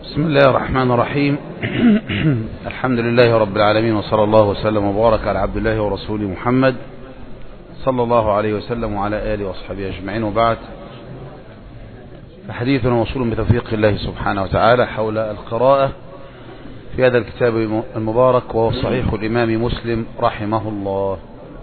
بسم الله الرحمن الرحيم. الحمد لله رب العالمين، وصلى الله وسلم وبارك على عبد الله ورسوله محمد صلى الله عليه وسلم وعلى آله وصحبه أجمعين، وبعد، فحديثنا موصول بتوفيق الله سبحانه وتعالى حول القراءة في هذا الكتاب المبارك، وهو صحيح الإمام مسلم رحمه الله.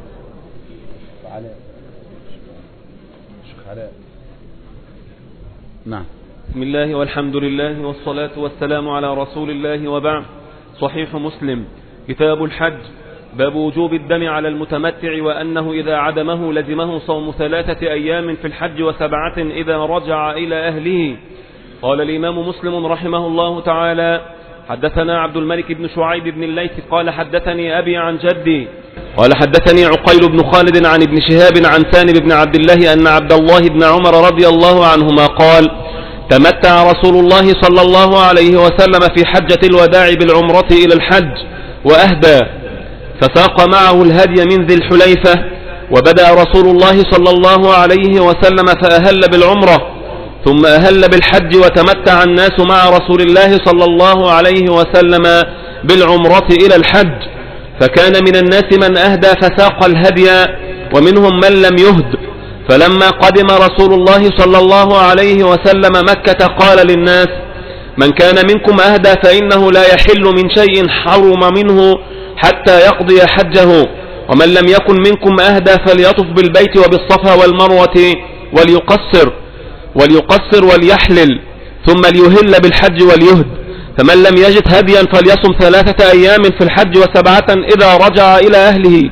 نعم. بسم الله والحمد لله والصلاة والسلام على رسول الله، وبعد. صحيح مسلم، كتاب الحج، باب وجوب الدم على المتمتع، وأنه إذا عدمه لزمه صوم 3 أيام في الحج و7 إذا رجع إلى أهله. قال الإمام مسلم رحمه الله تعالى: حدثنا عبد الملك بن شعيب بن الليث قال حدثني أبي عن جدي قال حدثني عقيل بن خالد عن ابن شهاب عن سالم بن عبد الله أن عبد الله بن عمر رضي الله عنهما قال: تمتع رسول الله صلى الله عليه وسلم في حجة الوداع بالعمرة إلى الحج وأهدى، فساق معه الهدي من ذي الحليفة، وبدأ رسول الله صلى الله عليه وسلم فأهل بالعمرة، ثم أهل بالحج، وتمتع الناس مع رسول الله صلى الله عليه وسلم بالعمرة إلى الحج، فكان من الناس من أهدى فساق الهدي، ومنهم من لم يهد. فلما قدم رسول الله صلى الله عليه وسلم مكة قال للناس: من كان منكم أهدى فإنه لا يحل من شيء حرم منه حتى يقضي حجه، ومن لم يكن منكم أهدى فليطف بالبيت وبالصفا والمروة وليقصر وليحلل، ثم ليهل بالحج وليهد. فمن لم يجد هديا فليصم 3 أيام في الحج و7 إذا رجع إلى أهله.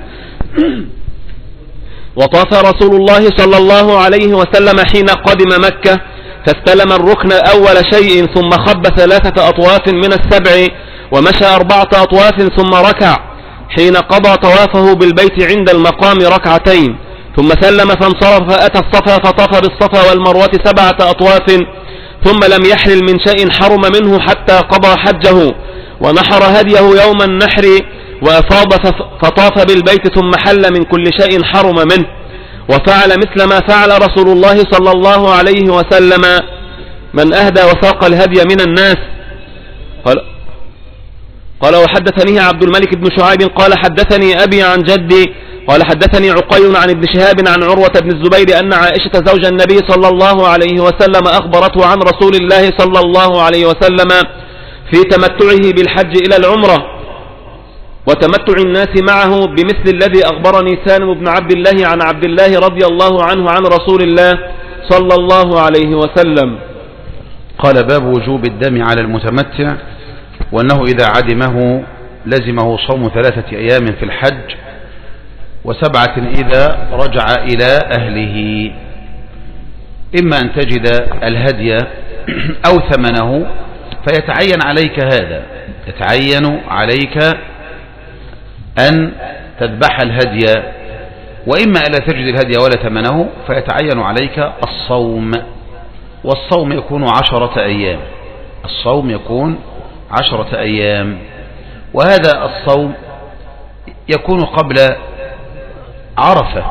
وطاف رسول الله صلى الله عليه وسلم حين قدم مكة، فاستلم الركن أول شيء، ثم خب 3 أطواف من ال7، ومشى 4 أطواف، ثم ركع. حين قضى طوافه بالبيت عند المقام 2 ركعتين، ثم سلم فانصرف، فأتى الصفا فطاف بالصفا والمروة 7 أطواف، ثم لم يحلل من شيء حرم منه حتى قضى حجه، ونحر هديه يوم النحر، وأفاض فطاف بالبيت، ثم حل من كل شيء حرم منه، وفعل مثل ما فعل رسول الله صلى الله عليه وسلم من أهدى وساق الهدي من الناس. قال وحدثني عبد الملك بن شعيب قال حدثني أبي عن جدي قال حدثني عقيل عن ابن شهاب عن عروة بن الزبير أن عائشة زوج النبي صلى الله عليه وسلم أخبرته عن رسول الله صلى الله عليه وسلم في تمتعه بالحج إلى العمرة، وتمتع الناس معه بمثل الذي أخبرني سالم بن عبد الله عن عبد الله رضي الله عنه عن رسول الله صلى الله عليه وسلم. قال: باب وجوب الدم على المتمتع، وأنه إذا عدمه لزمه صوم 3 أيام في الحج و7 إذا رجع إلى أهله. إما أن تجد الهدي أو ثمنه فيتعين عليك هذا، يتعين عليك أن تذبح الهدي، وإما ألا تجد الهدي ولا ثمنه فيتعين عليك الصوم، والصوم يكون 10 أيام، الصوم يكون 10 أيام، وهذا الصوم يكون قبل عرفة،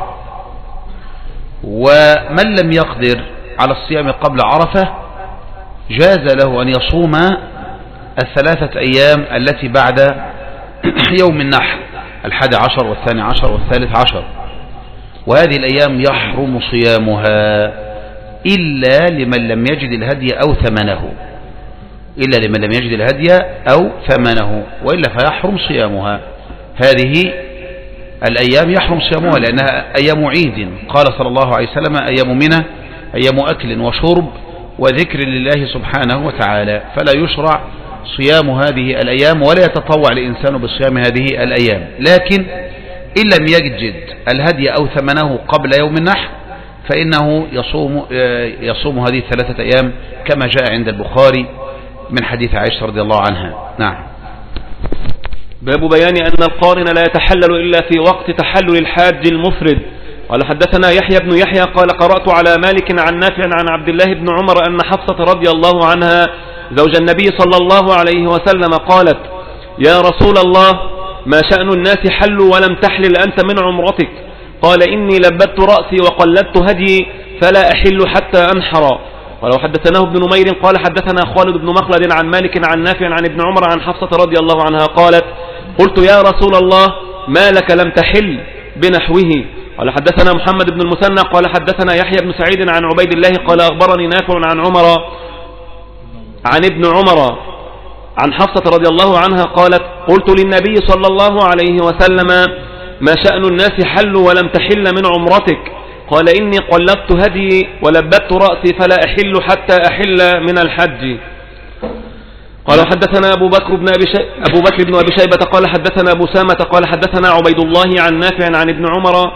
ومن لم يقدر على الصيام قبل عرفة جاز له أن يصوم 3 أيام التي بعد يوم النحر، 11 و12 و13، وهذه الأيام يحرم صيامها إلا لمن لم يجد الهدي أو ثمنه، إلا لمن لم يجد الهدي أو ثمنه، وإلا فيحرم صيامها. هذه الأيام يحرم صيامها لأنها أيام عيد، قال صلى الله عليه وسلم: أيام منى أيام أكل وشرب وذكر لله سبحانه وتعالى، فلا يشرع صيام هذه الأيام ولا يتطوع الإنسان بصيام هذه الأيام. لكن إن لم يجد الهدي أو ثمنه قبل يوم النحر فإنه يصوم هذه 3 أيام كما جاء عند البخاري من حديث عائشة رضي الله عنها. نعم. باب بيان أن القارن لا يتحلل إلا في وقت تحلل الحاج المفرد. قال حدثنا يحيى بن يحيى قال قرأت على مالك عن نافع عن عبد الله بن عمر أن حفصة رضي الله عنها زوج النبي صلى الله عليه وسلم قالت: يا رسول الله، ما شأن الناس حلوا ولم تحلل أنت من عمرتك؟ قال: إني لبدت رأسي وقلدت هدي فلا أحل حتى أنحر. قال وحدثناه ابن نمير قال حدثنا خالد بن مخلد عن مالك عن نافع عن ابن عمر عن حفصة رضي الله عنها قالت قلت يا رسول الله ما لك لم تحل بنحوه. قال حدثنا محمد بن المثنى قال حدثنا يحيى بن سعيد عن عبيد الله قال أخبرني نافع عن ابن عمر عن حفصة رضي الله عنها قالت قلت للنبي صلى الله عليه وسلم ما شأن الناس حلوا ولم تحل من عمرتك؟ قال إني قلبت هدي ولبت رأسي فلا أحل حتى أحل من الحج. قال حدثنا أبو بكر بن أبي شيبة قال حدثنا أبو سامة قال حدثنا عبيد الله عن نافع عن ابن عمر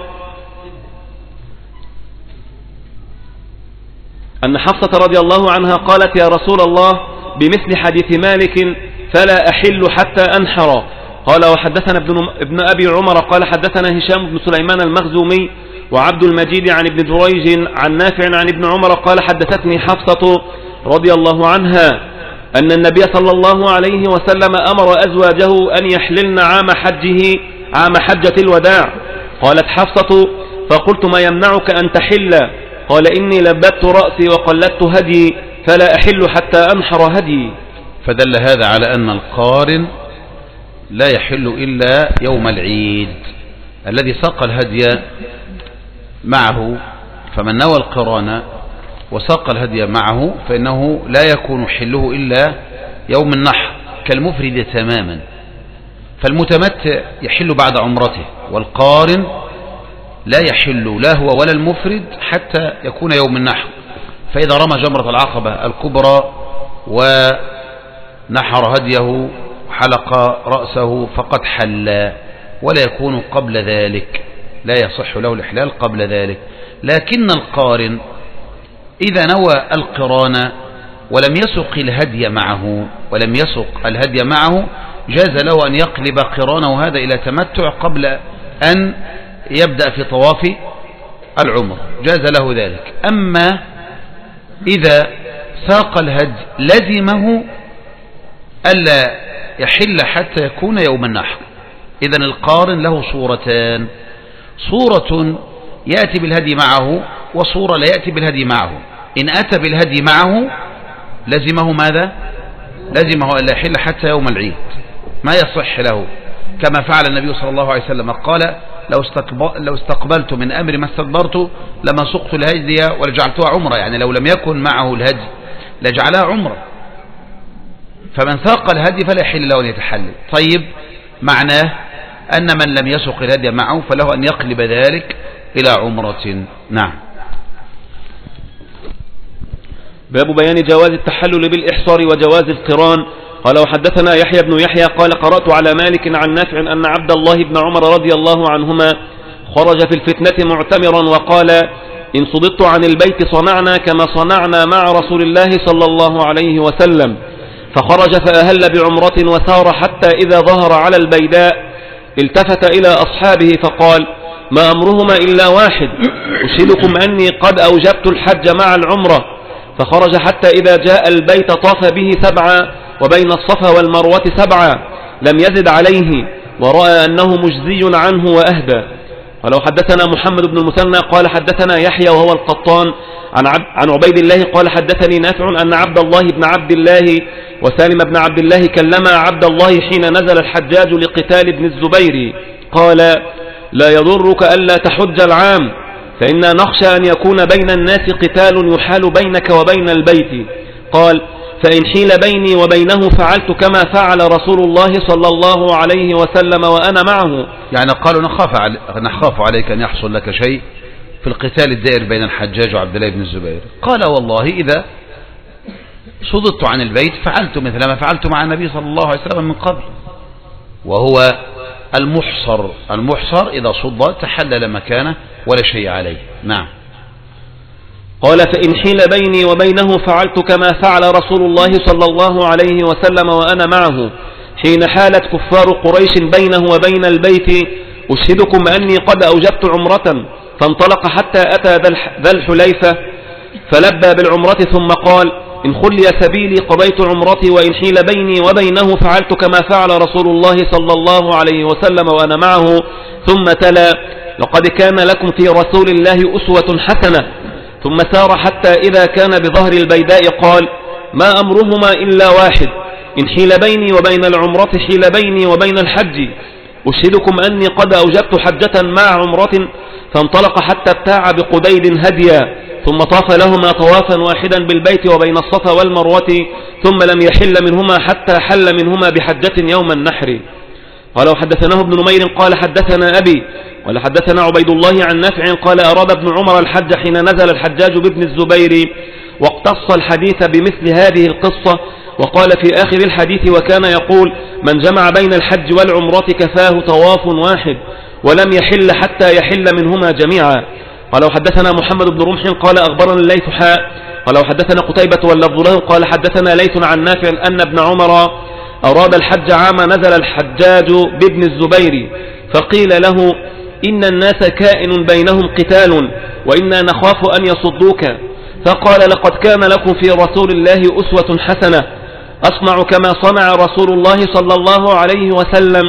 أن حفصة رضي الله عنها قالت يا رسول الله بمثل حديث مالك فلا أحل حتى أنحر. قال وحدثنا ابن أبي عمر قال حدثنا هشام بن سليمان المخزومي وعبد المجيد عن ابن جريج عن نافع عن ابن عمر قال حدثتني حفصة رضي الله عنها أن النبي صلى الله عليه وسلم أمر أزواجه أن يحللن عام حجة الوداع. قالت حفصة فقلت ما يمنعك أن تحل؟ قال إني لبت رأسي وقلدت هدي فلا أحل حتى أنحر هدي. فدل هذا على أن القارن لا يحل إلا يوم العيد الذي ساق الهدي معه، فمن نوى القران وساق الهدي معه فإنه لا يكون حله إلا يوم النحر كالمفرد تماما. فالمتمتع يحل بعد عمرته، والقارن لا يحل لا هو ولا المفرد حتى يكون يوم النحر. فإذا رمى جمرة العقبة الكبرى ونحر هديه حلق رأسه فقد حل، ولا يكون قبل ذلك، لا يصح له الإحلال قبل ذلك. لكن القارن إذا نوى القران ولم يسق الهدي معه جاز له أن يقلب قرانه هذا إلى تمتع قبل أن يبدأ في طواف العمر، جاز له ذلك. أما إذا ساق الهدي لزمه ألا يحل حتى يكون يوم النحر. إذن القارن له صورتان: صورة يأتي بالهدي معه، وصورة لا يأتي بالهدي معه. إن أتى بالهدي معه لزمه ماذا؟ لزمه ألا يحل حتى يوم العيد، ما يصح له، كما فعل النبي صلى الله عليه وسلم قال: لو استقبلت من أمر ما استدبرت لما سقت الهدي ولجعلتها عمرة، يعني لو لم يكن معه الهدي لجعلها عمرة. فمن ساق الهدي فلا يحل له أن يتحلل. طيب، معناه أن من لم يسق الهدي معه فله أن يقلب ذلك إلى عمرة. نعم. باب بيان جواز التحلل بالإحصار وجواز القران. قال وحدثنا يحيى بن يحيى قال قرأت على مالك عن نافع أن عبد الله بن عمر رضي الله عنهما خرج في الفتنة معتمرا وقال: إن صددت عن البيت صنعنا كما صنعنا مع رسول الله صلى الله عليه وسلم. فخرج فأهل بعمرة وسار حتى إذا ظهر على البيداء التفت إلى أصحابه فقال: ما أمرهما إلا واحد، أشهدكم أني قد أوجبت الحج مع العمرة. فخرج حتى إذا جاء البيت طاف به 7 وبين الصفا والمروة 7 لم يزد عليه، ورأى أنه مجزي عنه وأهدى. ولو حدثنا محمد بن المثنى قال حدثنا يحيى وهو القطان عن عبيد الله قال حدثني نافع أن عبد الله بن عبد الله وسالم بن عبد الله كلما عبد الله حين نزل الحجاج لقتال ابن الزبير قال: لا يضرك ألا تحج العام، فإنا نخشى أن يكون بين الناس قتال يحال بينك وبين البيت. قال: فإن حيل بيني وبينه فعلت كما فعل رسول الله صلى الله عليه وسلم وأنا معه. يعني قالوا نخاف عليك أن يحصل لك شيء في القتال الدائر بين الحجاج وعبد الله بن الزبير. قال: والله إذا صددت عن البيت فعلت مثل ما فعلت مع النبي صلى الله عليه وسلم من قبل، وهو المحصر إذا صد تحلل مكانه ولا شيء عليه. نعم. قال: فإن حيل بيني وبينه فعلت كما فعل رسول الله صلى الله عليه وسلم وأنا معه حين حالت كفار قريش بينه وبين البيت، أشهدكم أني قد أوجبت عمرة. فانطلق حتى أتى ذا الحليفة فلبى بالعمرة ثم قال: إن خلي سبيلي قضيت عمرتي، وإن حيل بيني وبينه فعلت كما فعل رسول الله صلى الله عليه وسلم وأنا معه. ثم تلا: لقد كان لكم في رسول الله أسوة حسنة. ثم سار حتى إذا كان بظهر البيداء قال: ما أمرهما إلا واحد، إن حيل بيني وبين العمرة حيل بيني وبين الحج، أشهدكم أني قد أوجبت حجة مع عمرة. فانطلق حتى ابتاع بقديد هديا، ثم طاف لهما طوافا واحدا بالبيت وبين الصفا والمروة، ثم لم يحل منهما حتى حل منهما بحجة يوم النحر. قال: وحدثناه ابن نمير قال: حدثنا أبي، قال: حدثنا عبيد الله عن نافع قال: أراد ابن عمر الحج حين نزل الحجاج بابن الزبير، واقتص الحديث بمثل هذه القصة، وقال في آخر الحديث: وكان يقول: من جمع بين الحج والعمرة كفاه طواف واحد، ولم يحل حتى يحل منهما جميعا. قال: وحدثنا محمد بن رمح قال: أخبرنا الليث قال: وحدثنا قتيبة واللفظ له قال: حدثنا ليث عن نافع أن ابن عمر أراد الحج عام نزل الحجاج بابن الزبير، فقيل له: إن الناس كائن بينهم قتال، وإنا نخاف أن يصدوك. فقال: لقد كان لكم في رسول الله أسوة حسنة، أصنع كما صنع رسول الله صلى الله عليه وسلم.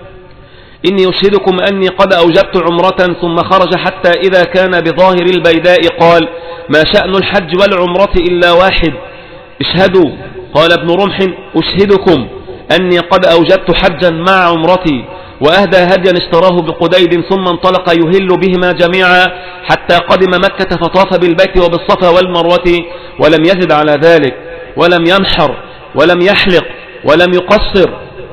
إني أشهدكم أني قد أوجبت عمرة. ثم خرج حتى إذا كان بظاهر البيداء قال: ما شأن الحج والعمرة إلا واحد، اشهدوا. قال ابن رمح: أشهدكم أني قد أوجبت حجا مع عمرتي. وأهدى هديا اشتراه بقديد، ثم انطلق يهل بهما جميعا حتى قدم مكة، فطاف بالبيت وبالصفا والمروة، ولم يزد على ذلك، ولم ينحر ولم يحلق ولم يقصر،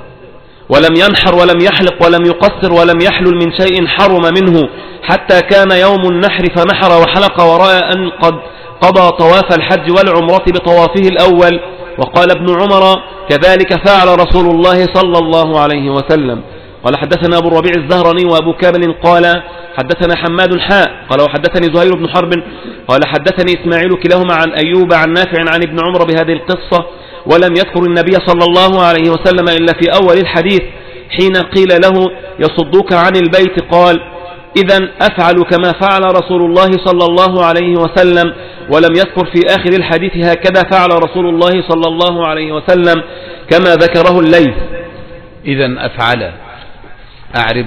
ولم ينحر ولم يحلق ولم يقصر ولم يحلل من شيء حرم منه، حتى كان يوم النحر فنحر وحلق، ورأى أن قد قضى طواف الحج والعمرة بطوافه الأول. وقال ابن عمر: كذلك فعل رسول الله صلى الله عليه وسلم. قال: حدثنا أبو الربيع الزهراني وأبو كامل قال: حدثنا حماد قال: وحدثني زهير بن حرب قال: حدثني إسماعيل كلاهما عن أيوب عن نافع عن ابن عمر بهذه القصة، ولم يذكر النبي صلى الله عليه وسلم إلا في أول الحديث حين قيل له: يصدوك عن البيت، قال: إذن أفعل كما فعل رسول الله صلى الله عليه وسلم. ولم يذكر في آخر الحديث: هكذا فعل رسول الله صلى الله عليه وسلم، كما ذكره الليث. إذن أفعل، أعرب.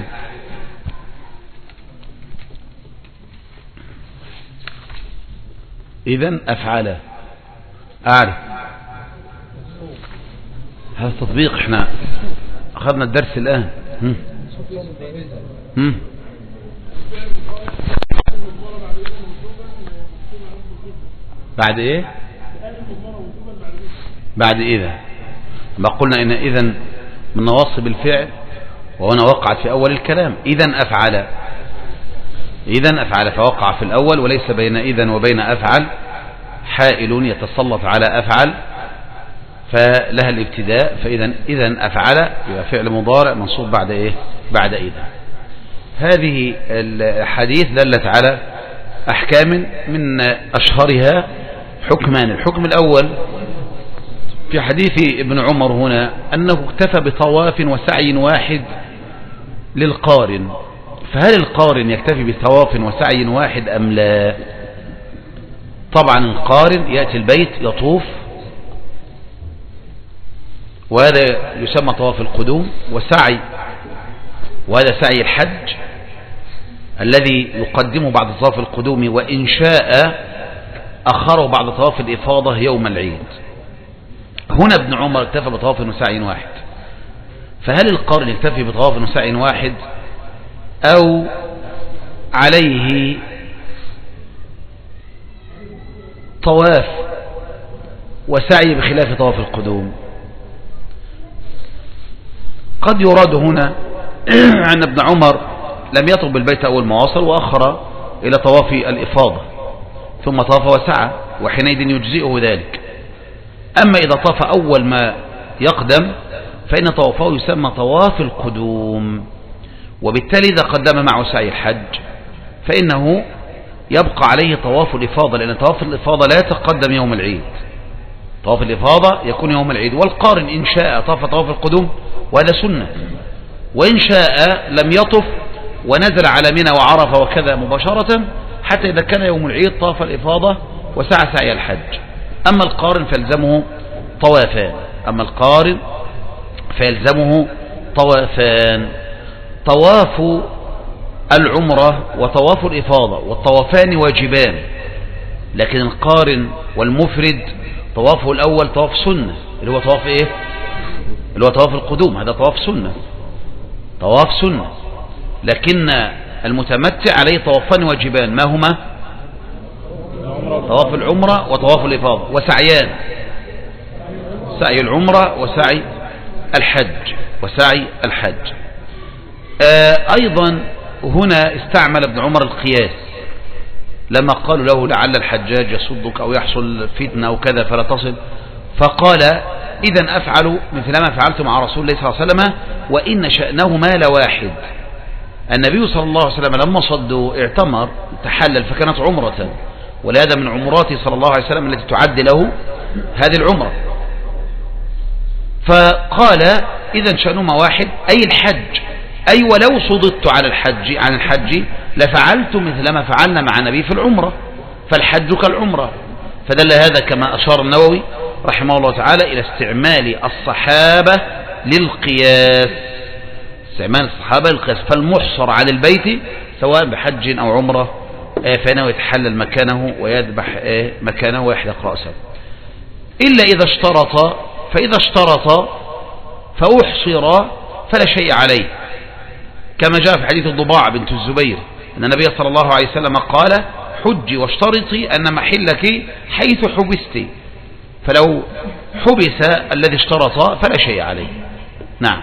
إذن أفعل، أعرف. هذا تطبيق، احنا أخذنا الدرس الآن. بعد ايه؟ بعد إذا. ما قلنا إن إذن من نواصب الفعل، وهنا وقعت في أول الكلام. إذن أفعل، إذن أفعل، فوقع في الأول، وليس بين إذن وبين أفعل حائل يتسلط على أفعل فلها الابتداء. فإذن إذن أفعل يبقى فعل مضارع منصوب بعد إيه؟ بعد إذن. هذه الحديث دلت على أحكام، من أشهرها حكمان. الحكم الأول في حديث ابن عمر هنا أنه اكتفى بطواف وسعي واحد للقارن. فهل القارن يكتفي بطواف وسعي واحد أم لا؟ طبعا القارن يأتي البيت يطوف، وهذا يسمى طواف القدوم، وسعي، وهذا سعي الحج الذي يقدمه بعد طواف القدوم، وإن شاء أخره بعد طواف الإفاضة يوم العيد. هنا ابن عمر اكتفى بطواف وسعي واحد. فهل القارن يكتفي بطواف وسعي واحد أو عليه طواف وسعي بخلاف طواف القدوم؟ قد يراد هنا أن ابن عمر لم يطلب بالبيت أول ما وصل، وأخر إلى طواف الإفاضة ثم طاف وسعى، وحينئذ يجزئه ذلك. أما إذا طاف أول ما يقدم فإن طوافه يسمى طواف القدوم، وبالتالي إذا قدم معه سعي الحج فإنه يبقى عليه طواف الإفاضة، لأن طواف الإفاضة لا يتقدم يوم العيد. طواف الإفاضة يكون يوم العيد. والقارن إن شاء طاف طواف القدوم وهذا سنة، وإن شاء لم يطف ونزل على منى وعرف وكذا مباشرة، حتى إذا كان يوم العيد طاف الإفاضة وسعى سعي الحج. أما القارن فيلزمه طوافان، أما القارن فيلزمه طوافان: طواف العمرة وطواف الإفاضة، والطوافان واجبان، لكن القارن والمفرد طوافه الأول طواف سنة، اللي هو طواف إيه؟ اللي هو طواف القدوم، هذا طواف سنة، طواف سنة. لكن المتمتع عليه طوافان واجبان، ما هما؟ طواف العمرة وطواف الإفاضة، وسعيان، سعي العمرة وسعي الحج. أيضا هنا استعمل ابن عمر القياس لما قالوا له لعل الحجاج يصدك أو يحصل فتنة أو كذا فلا تصل، فقال إذن أفعل مثل ما فعلت مع رسول الله صلى الله عليه وسلم وإن شأنهما لواحد. النبي صلى الله عليه وسلم لما صدوا اعتمر تحلل فكانت عمرة، ولهذا من عمراته صلى الله عليه وسلم التي تعد له هذه العمرة. فقال إذن شأنهما واحد أي الحج، أي ولو صددت عن الحج لفعلت مثل ما فعلنا مع النبي في العمرة، فالحج كالعمرة. فدل هذا كما أشار النووي رحمه الله تعالى إلى استعمال الصحابة للقياس، استعمال الصحابة للقياس، فالمحصر على البيت سواء بحج أو عمرة فإنه يتحلل مكانه ويذبح مكانه ويحلق رأسه، إلا إذا اشترط، فإذا اشترط فأحصر فلا شيء عليه، كما جاء في حديث الضباع بنت الزبير أن النبي صلى الله عليه وسلم قال حجي واشترطي أن محلك حيث حبست، فلو حبس الذي اشترط فلا شيء عليه. نعم.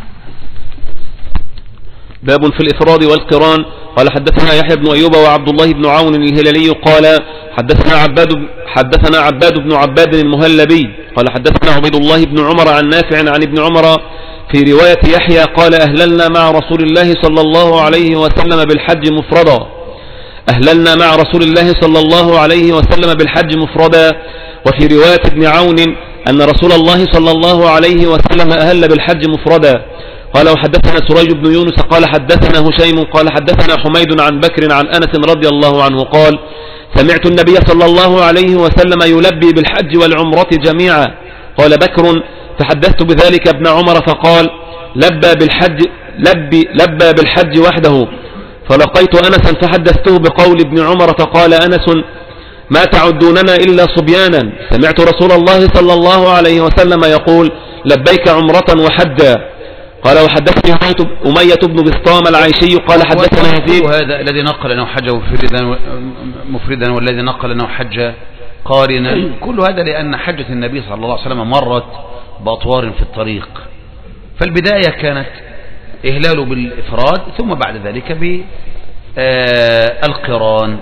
باب في الإفراد والقران. قال حدثنا يحيى بن أيوب وعبد الله بن عون الهلالي قال حدثنا عباد بن عباد المهلبي قال حدثنا عبيد الله بن عمر عن نافع عن ابن عمر في رواية يحيى قال أهللنا مع رسول الله صلى الله عليه وسلم بالحج مفردا. أهللنا مع رسول الله صلى الله عليه وسلم بالحج مفردا. وفي رواية ابن عون أن رسول الله صلى الله عليه وسلم أهل بالحج مفردا. قال وحدثنا سريج بن يونس قال حدثنا هشيم قال حدثنا حميد عن بكر عن أنس رضي الله عنه قال سمعت النبي صلى الله عليه وسلم يلبي بالحج والعمرة جميعا. قال بكر فحدثت بذلك ابن عمر فقال لبى بالحج وحده. فلقيت أنسا فحدثته بقول ابن عمر فقال أنس ما تعدوننا إلا صبيانا، سمعت رسول الله صلى الله عليه وسلم يقول لبيك عمرة وحجا. قال وحدثني أمية بن بسطام العيشي قال حدثنا يزيد. هذا الذي نقل أنه حج مفردا والذي نقل أنه حج قارنا، كل هذا لأن حجة النبي صلى الله عليه وسلم مرت بأطوار في الطريق، فالبداية كانت إهلاله بالإفراد ثم بعد ذلك بالقران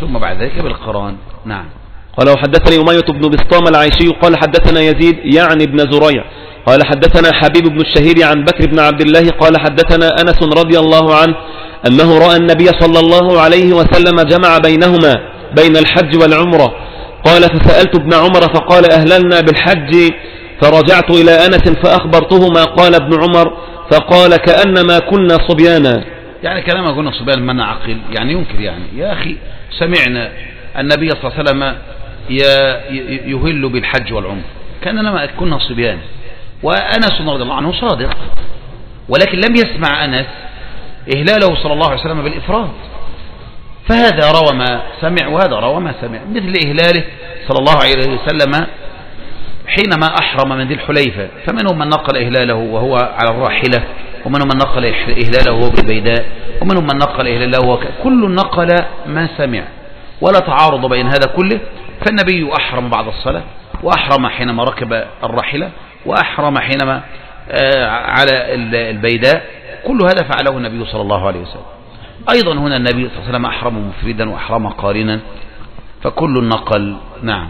نعم. قال وحدثني أمية بن بسطام العيشي قال حدثنا يزيد يعني ابن زريع قال حدثنا حبيب بن الشهير عن بكر بن عبد الله قال حدثنا أنس رضي الله عنه أنه رأى النبي صلى الله عليه وسلم جمع بينهما بين الحج والعمرة. قال فسألت ابن عمر فقال أهللنا بالحج، فرجعت إلى أنس فأخبرته ما قال ابن عمر فقال كأنما كنا صبيانا. يعني كلامه كنا صبيانا من عقل، يعني ينكر، يعني يا أخي سمعنا النبي صلى الله عليه وسلم يهل بالحج والعمر كأنما كنا صبيان، وأنس رضي الله عنه صادق، ولكن لم يسمع أنس إهلاله صلى الله عليه وسلم بالإفراد، فهذا روى ما سمع وهذا روى ما سمع، مثل إهلاله صلى الله عليه وسلم حينما أحرم من ذي الحليفة، فمنهم من نقل إهلاله وهو على الراحلة، ومنهم من نقل إهلاله وهو بالبيداء، ومنهم من نقل إهلاله كل نقل ما سمع، ولا تعارض بين هذا كله. فالنبي أحرم بعد الصلاة، وأحرم حينما ركب الراحلة، وأحرم حينما على البيداء، كل هذا فعله النبي صلى الله عليه وسلم. أيضا هنا النبي صلى الله عليه وسلم أحرم مفردا وأحرم قارنا، فكل النقل نعم.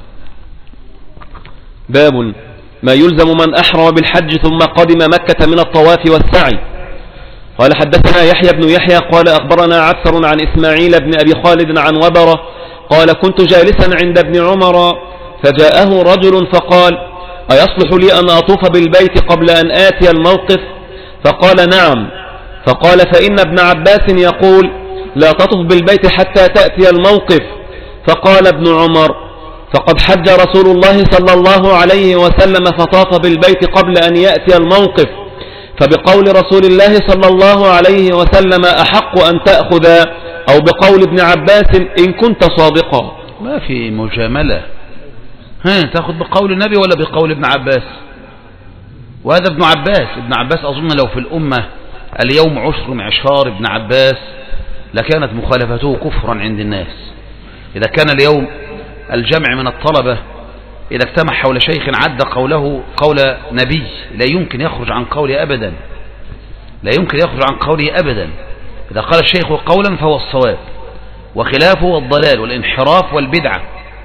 باب ما يلزم من أحرم بالحج ثم قدم مكة من الطواف والسعي. قال حدثنا يحيى بن يحيى قال أخبرنا عبثر عن إسماعيل بن أبي خالد عن وبرة قال كنت جالسا عند ابن عمر فجاءه رجل فقال أيصلح لي أن أطوف بالبيت قبل أن آتي الموقف؟ فقال نعم. فقال فإن ابن عباس يقول لا تطف بالبيت حتى تأتي الموقف. فقال ابن عمر فقد حج رسول الله صلى الله عليه وسلم فطاف بالبيت قبل أن يأتي الموقف، فبقول رسول الله صلى الله عليه وسلم أحق أن تأخذ، أو بقول ابن عباس إن كنت صادقا. ما في مجاملة. تأخذ بقول النبي ولا بقول ابن عباس؟ وهذا ابن عباس أظن لو في الأمة اليوم 10 معشار ابن عباس لكانت مخالفته كفرا عند الناس. إذا كان اليوم الجمع من الطلبة إذا اجتمع حول شيخ عد قوله قول نبي لا يمكن يخرج عن قوله أبدا، لا يمكن يخرج عن قوله أبدا. إذا قال الشيخ قولا فهو الصواب، وخلافه الضلال والانحراف والبدعة،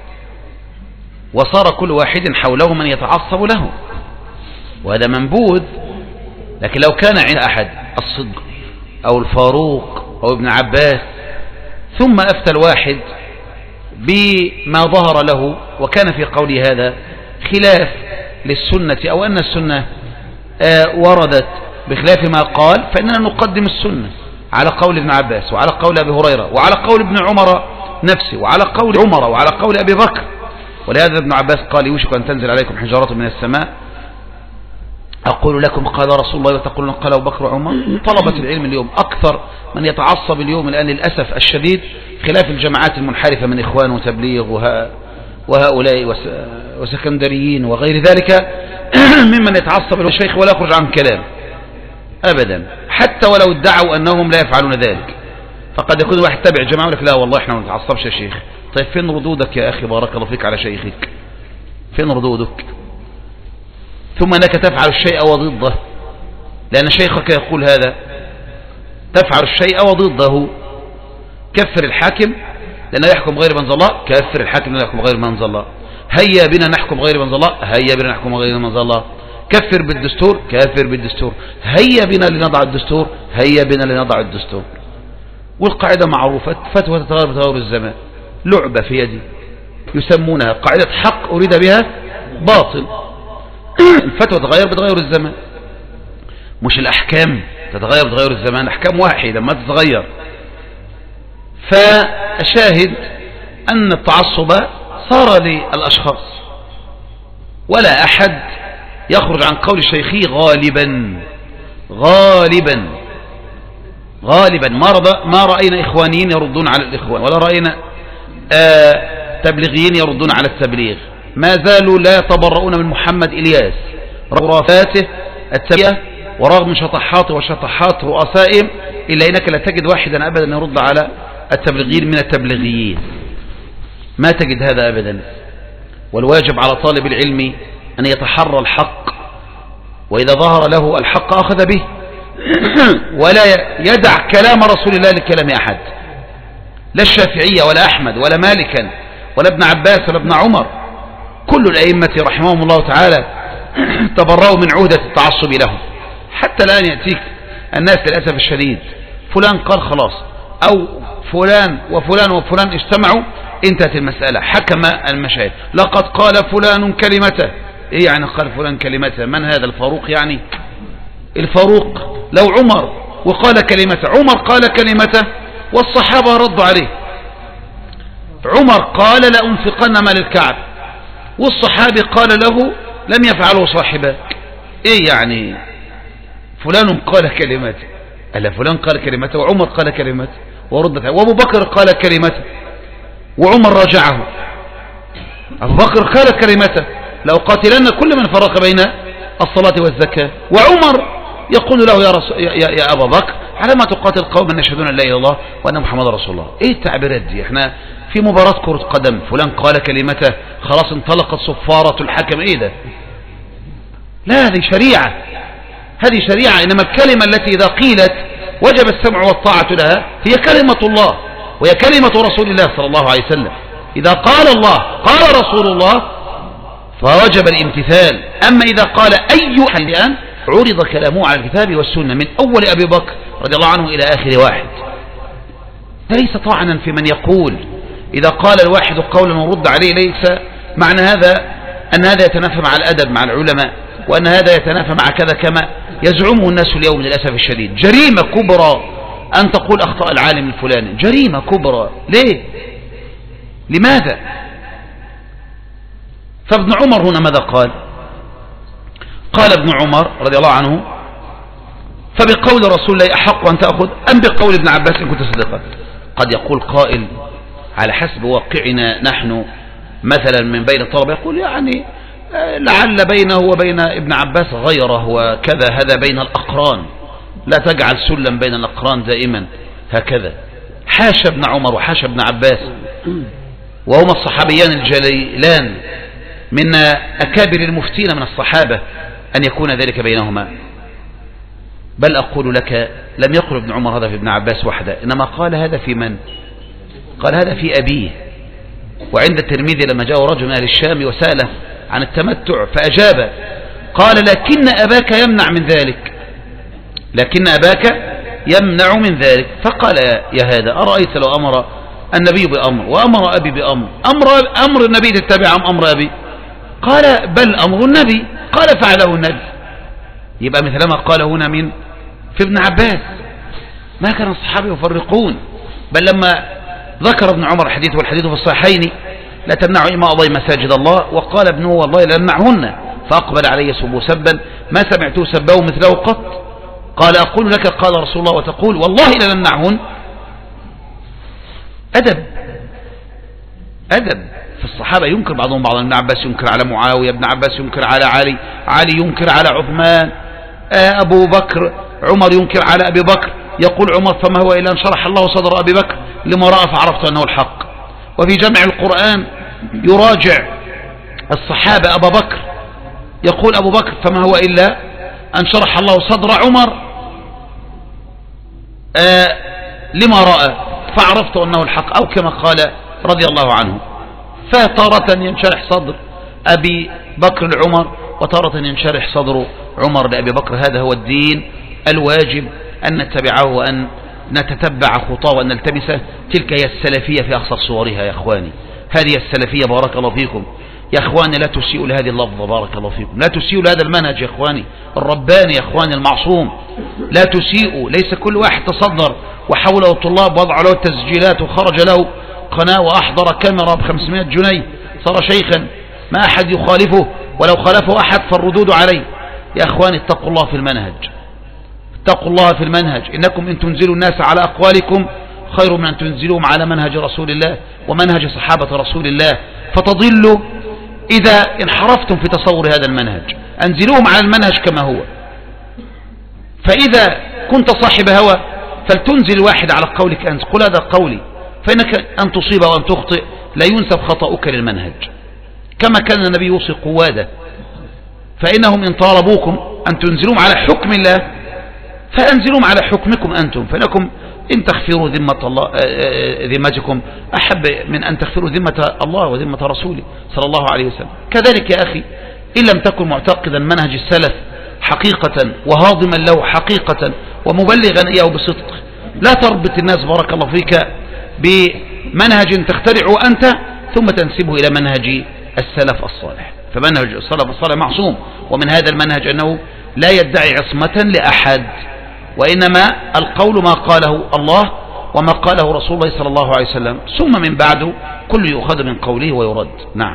وصار كل واحد حوله من يتعصب له، وهذا منبوذ. لكن لو كان عند أحد الصدق أو الفاروق أو ابن عباس ثم أفتى الواحد بما ظهر له وكان في قوله هذا خلاف للسنة أو أن السنة وردت بخلاف ما قال، فإننا نقدم السنة على قول ابن عباس وعلى قول أبي هريرة وعلى قول ابن عمر نفسه وعلى قول عمر وعلى قول أبي بكر. ولهذا ابن عباس قال يوشك أن تنزل عليكم حجارة من السماء أقول لكم قال رسول الله وتقولون قال أبو بكر وعمر. طلبة العلم اليوم أكثر من يتعصب اليوم الآن للأسف الشديد خلاف الجماعات المنحرفة من إخوان وتبليغ وهؤلاء وسكندريين وغير ذلك ممن يتعصب الشيخ ولا يخرج عن كلام أبدا، حتى ولو ادعوا أنهم لا يفعلون ذلك. فقد يكون واحد تابع جماعة يقول لك لا والله احنا ما نتعصبش يا شيخ. طيب فين ردودك يا أخي بارك الله فيك على شيخك؟ فين ردودك؟ ثم أنك تفعل الشيء وضده، لأن شيخك يقول هذا، تفعل الشيء وضده. كفر الحاكم لأنه يحكم غير من الله، كفر الحاكم لأنه يحكم غير من الله. هيا بنا نحكم غير من الله، هيا بنا نحكم غير من الله. كفر بالدستور، كافر بالدستور. هيا بنا لنضع الدستور، هيا بنا لنضع الدستور. والقاعدة معروفة، فتوى تتغير بتغير الزمان، لعبة في يدي يسمونها قاعدة حق أريد بها باطل. الفتوى تتغير بتغير الزمان، مش الأحكام تتغير بتغير الزمان، أحكام واحدة ما تتغير. فشاهد أن التعصب صار للأشخاص، ولا أحد يخرج عن قول الشيخي غالبا ما رأينا إخوانيين يردون على الإخوان، ولا رأينا تبليغيين يردون على التبليغ. ما زالوا لا يتبرؤون من محمد إلياس رغم خرافاته التبية ورغم شطحاته وشطحات رؤسائهم، إلا إنك لا تجد واحدا أبدا يرد على التبليغيين من التبليغيين، ما تجد هذا أبدا. والواجب على طالب العلم أن يتحرى الحق، وإذا ظهر له الحق أخذ به، ولا يدع كلام رسول الله لكلام أحد، لا الشافعية ولا أحمد ولا مالكا ولا ابن عباس ولا ابن عمر. كل الأئمة رحمهم الله تعالى تبرأوا من عهدة التعصب لهم. حتى الآن يأتيك الناس للأسف الشديد فلان قال خلاص، أو فلان وفلان وفلان اجتمعوا انتهت المسألة، حكم المشاهد لقد قال فلان كلمته. ايه يعني قال فلان كلمته؟ من هذا الفاروق؟ يعني الفاروق لو عمر وقال كلمته، عمر قال كلمته والصحابة ردوا عليه. عمر قال لأنفقن مال الكعب، والصحابي قال له لم يفعله صاحبك. ايه يعني فلان قال كلمته، ألا فلان قال كلمته وعمر قال كلمته وردت، وابو بكر قال كلمته وعمر رجعه. أبو بكر قال كلمته لأقاتلن كل من فرق بين الصلاة والزكاة، وعمر يقول له يا أبا بكر على ما تقاتل قوما يشهدون أن لا إله إلا الله وأن محمد رسول الله. إيه التعبيرات دي؟ إحنا في مباراة كرة قدم، فلان قال كلمته خلاص انطلقت صفارة الحكم. إيه ده؟ لا، هذه شريعة، هذه شريعة. إنما الكلمة التي إذا قيلت وجب السمع والطاعة لها هي كلمة الله وهي كلمة رسول الله صلى الله عليه وسلم. إذا قال الله قال رسول الله فوجب الامتثال. أما إذا قال أي أحد عرض كلامه على الكتاب والسنة من أول أبي بكر رضي الله عنه إلى آخر واحد، ليس طعنا في من يقول إذا قال الواحد قولا ونرد عليه. ليس معنى هذا أن هذا يتنافى مع الأدب مع العلماء، وأن هذا يتنافى مع كذا كما يزعمه الناس اليوم للأسف الشديد. جريمة كبرى أن تقول أخطأ العالم الفلاني، جريمة كبرى. ليه؟ لماذا؟ فابن عمر هنا ماذا قال؟ قال ابن عمر رضي الله عنه فبقول رسول الله أحق أن تأخذ أم بقول ابن عباس إن كنت صديقا؟ قد يقول قائل على حسب واقعنا نحن مثلا من بين الطلبة يقول يعني لعل بينه وبين ابن عباس غيره وكذا، هذا بين الأقران، لا تجعل سلم بين الأقران دائما هكذا. حاشا ابن عمر وحاشا ابن عباس، وهما الصحابيان الجليلان من أكابر المفتين من الصحابة، أن يكون ذلك بينهما. بل أقول لك لم يقل ابن عمر هذا في ابن عباس وحده، إنما قال هذا في من؟ قال هذا في أبيه. وعند الترمذي لما جاء رجل من أهل الشام وسأله عن التمتع فأجاب قال لكن أباك يمنع من ذلك، لكن أباك يمنع من ذلك. فقال يا هذا أرأيت لو أمر النبي بأمر وأمر أبي بأمر، أمر النبي تتبع أم أمر أبي؟ قال بل أمر النبي، قال فعله النبي. يبقى مثل ما قال هنا من في ابن عباس، ما كان الصحابة يفرقون. بل لما ذكر ابن عمر الحديث والحديث في الصحيحين لا تمنعوا إماء الله مساجد الله، وقال ابنه والله لا يمنعهن، فأقبل علي يسب سبا ما سمعته سبه مثله قط. قال أقول لك قال رسول الله وتقول والله لا نمنعهن. أدب في الصحابة ينكر بعضهم بعضا. ابن عباس ينكر على معاوية، ابن عباس ينكر على علي، علي ينكر على عثمان، أبو بكر، عمر ينكر على أبي بكر، يقول عمر فما هو إلا أن شرح الله صدر أبي بكر لما رأى فعرفت أنه الحق. وفي جمع القرآن يراجع الصحابة أبا بكر، يقول أبو بكر فما هو إلا أن شرح الله صدر عمر لما رأى فعرفت أنه الحق، أو كما قال رضي الله عنه. فتارة ينشرح صدر أبي بكر لعمر، وتارة ينشرح صدر عمر لأبي بكر. هذا هو الدين الواجب أن نتبعه وأن نتتبع خطاه وأن نلتمسه. تلك هي السلفية في أخصر صورها يا أخواني، هذه السلفية بارك الله فيكم يا أخواني. لا تسيئوا لهذه اللفظة بارك الله فيكم، لا تسيئوا لهذا المنهج يا أخواني الرباني يا أخواني المعصوم، لا تسيئوا. ليس كل واحد تصدر وحوله الطلاب وضع له التسجيلات وخرج له قناة وأحضر كاميرا ب500 جنيه صار شيخا، ما أحد يخالفه، ولو خالفه أحد فالردود عليه. يا أخواني اتقوا الله في المنهج، اتقوا الله في المنهج. إنكم إن تنزلوا الناس على أقوالكم خير من أن تنزلوهم على منهج رسول الله ومنهج صحابة رسول الله فتضلوا إذا انحرفتم في تصور هذا المنهج. أنزلوهم على المنهج كما هو. فإذا كنت صاحب هوى فلتنزل واحد على قولك أنت، قل هذا قولي، فإنك أن تصيب وأن تخطئ لا ينسب خطأك للمنهج. كما كان النبي يوصي قواده فإنهم إن طالبوكم أن تنزلوهم على حكم الله فأنزلوهم على حكمكم أنتم، فإنكم إن تغفروا ذمة الله ذمتكم أحب من أن تغفروا ذمة الله وذمة رسوله صلى الله عليه وسلم. كذلك يا أخي إن لم تكن معتقدا منهج السلف حقيقة وهاضما له حقيقة ومبلغا إياه بصدق، لا تربط الناس بارك الله فيك بمنهج تخترعه أنت ثم تنسبه إلى منهج السلف الصالح. فمنهج السلف الصالح معصوم، ومن هذا المنهج أنه لا يدعي عصمة لأحد، وإنما القول ما قاله الله وما قاله رسول الله صلى الله عليه وسلم، ثم من بعده كل يؤخذ من قوله ويرد. نعم.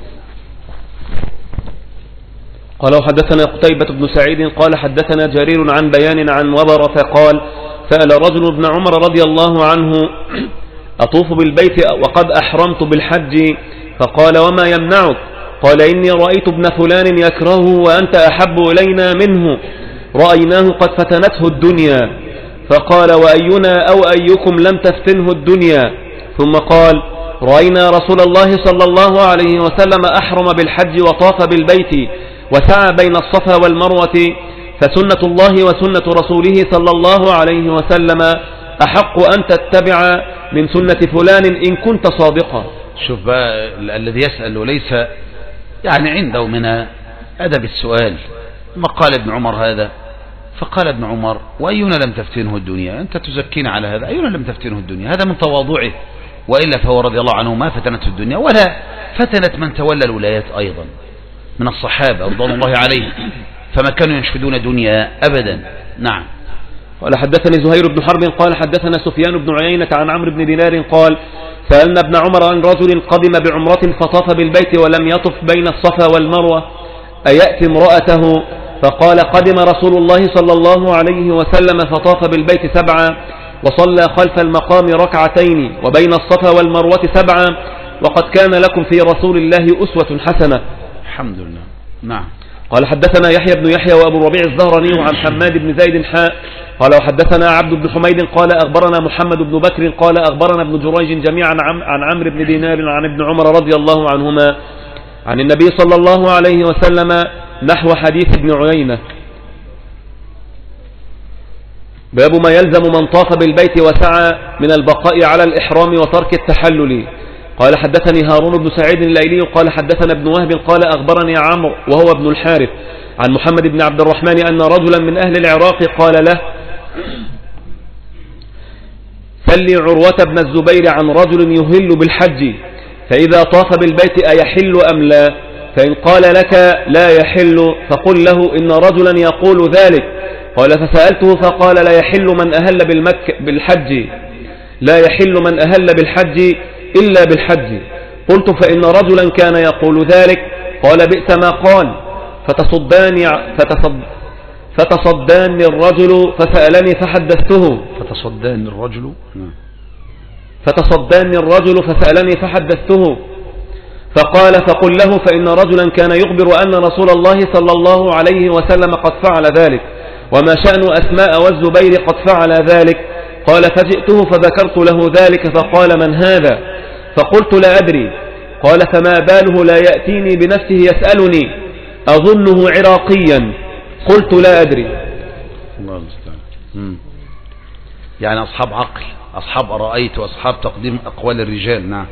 قال وحدثنا قتيبة بن سعيد قال حدثنا جرير عن بيان عن وبر فقال سأل رجل ابن عمر رضي الله عنه أطوف بالبيت وقد أحرمت بالحج، فقال وما يمنعك؟ قال إني رأيت ابن فلان يكرهه وأنت أحب إلينا منه، رأيناه قد فتنته الدنيا. فقال وأينا أو أيكم لم تفتنه الدنيا؟ ثم قال رأينا رسول الله صلى الله عليه وسلم أحرم بالحج وطاف بالبيت وسعى بين الصفا والمروة، فسنة الله وسنة رسوله صلى الله عليه وسلم أحق أن تتبع من سنة فلان إن كنت صادقا. شوف بقى الذي يسأل ليس يعني عنده من أدب السؤال. ما قال ابن عمر هذا؟ فقال ابن عمر وأينا لم تفتنه الدنيا؟ أنت تزكينا على هذا، أينا لم تفتنه الدنيا؟ هذا من تواضعه، وإلا فهو رضي الله عنه ما فتنته الدنيا ولا فتنت من تولى الولايات أيضا من الصحابة رضوان الله عليه، فما كانوا ينشدون دنيا أبدا. نعم. قال حدثني زهير بن حرب قال حدثنا سفيان بن عيينة عن عمرو بن دينار قال سألنا ابن عمر عن رجل قدم بعمرة فطاف بالبيت ولم يطف بين الصفا والمروة أيأتي امرأته؟ فقال قدم رسول الله صلى الله عليه وسلم فطاف بالبيت 7 وصلى خلف المقام ركعتين وبين الصفا والمروة 7 وقد كان لكم في رسول الله أسوة حسنة. الحمد لله. نعم. قال حدثنا يحيى بن يحيى وأبو الربيع الزهراني عن حماد بن زيد قال وحدثنا عبد بن حميد قال أخبرنا محمد بن بكر قال أخبرنا ابن جريج جميعا عن عمرو بن دينار عن ابن عمر رضي الله عنهما عن النبي صلى الله عليه وسلم نحو حديث ابن عيينة. باب ما يلزم من طاف بالبيت وسعى من البقاء على الإحرام وترك التحلل. قال حدثني هارون بن سعيد الليلي قال حدثنا ابن وهب قال أخبرني عمرو وهو ابن الحارث عن محمد بن عبد الرحمن أن رجلا من أهل العراق قال له سلي عروة بن الزبير عن رجل يهل بالحج فإذا طاف بالبيت أيحل أم لا؟ فإن قال لك لا يحل فقل له إن رجلا يقول ذلك. قال فسألته فقال لا يحل من أهل بالحج لا يحل من أهل بالحج إلا بالحج. قلت فإن رجلا كان يقول ذلك. قال بئس ما قال. فتصداني الرجل فسألني فحدثته. فتصداني الرجل فسألني فحدثته فقال فقل له فإن رجلا كان يخبر أن رسول الله صلى الله عليه وسلم قد فعل ذلك وما شأن أسماء والزبير قد فعل ذلك. قال فجئته فذكرت له ذلك فقال من هذا؟ فقلت لا أدري. قال فما باله لا يأتيني بنفسه يسألني أظنه عراقيا. قلت لا أدري. الله المستعان. يعني أصحاب عقل، أصحاب أرأيت وأصحاب تقديم أقوال الرجال. نعم.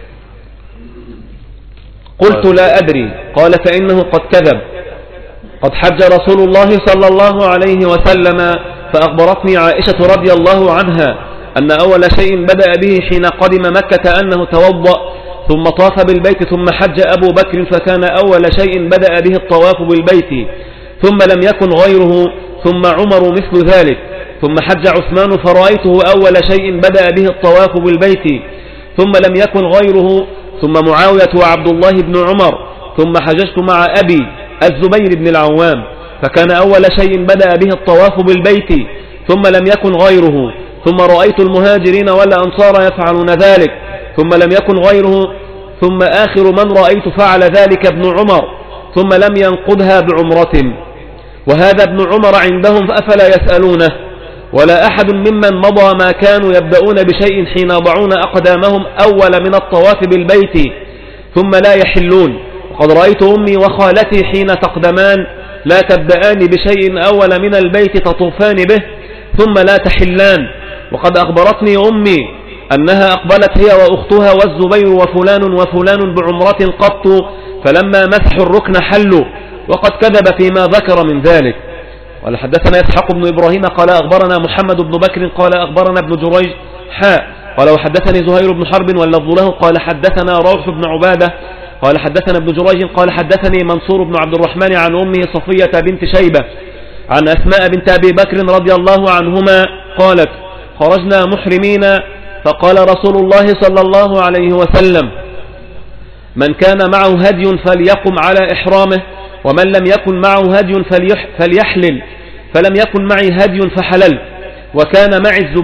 قلت لا أدري. قال فإنه قد كذب. قد حج رسول الله صلى الله عليه وسلم فأخبرتني عائشة رضي الله عنها أن أول شيء بدأ به حين قدم مكة أنه توضأ ثم طاف بالبيت ثم حج أبو بكر فكان أول شيء بدأ به الطواف بالبيت ثم لم يكن غيره ثم عمر مثل ذلك ثم حج عثمان فرأيته أول شيء بدأ به الطواف بالبيت ثم لم يكن غيره ثم معاوية وعبد الله بن عمر ثم حججت مع أبي الزبير بن العوام فكان أول شيء بدأ به الطواف بالبيت ثم لم يكن غيره ثم رأيت المهاجرين والأنصار يفعلون ذلك ثم لم يكن غيره ثم آخر من رأيت فعل ذلك ابن عمر ثم لم ينقضها بعمرة وهذا ابن عمر عندهم فأفلا يسألونه ولا أحد ممن مضى ما كانوا يبدأون بشيء حين يضعون أقدامهم أول من الطواف بالبيت ثم لا يحلون وقد رأيت أمي وخالتي حين تقدمان لا تبدأان بشيء أول من البيت تطوفان به ثم لا تحلان وقد أخبرتني أمي أنها أقبلت هي وأختها والزبير وفلان وفلان بعمرة قط فلما مسحوا الركن حلوا وقد كذب فيما ذكر من ذلك. قال حدثنا إسحاق بن إبراهيم قال أخبرنا محمد بن بكر قال أخبرنا ابن جريج قال وحدثني زهير بن حرب واللفظ له قال حدثنا روح بن عبادة قال حدثنا ابن جريج قال حدثني منصور بن عبد الرحمن عن أمه صفية بنت شيبة عن أسماء بنت أبي بكر رضي الله عنهما قالت خرجنا محرمين فقال رسول الله صلى الله عليه وسلم من كان معه هدي فليقم على إحرامه ومن لم يكن معه هدي فليحلل فلم يكن معي هدي فحللت وكان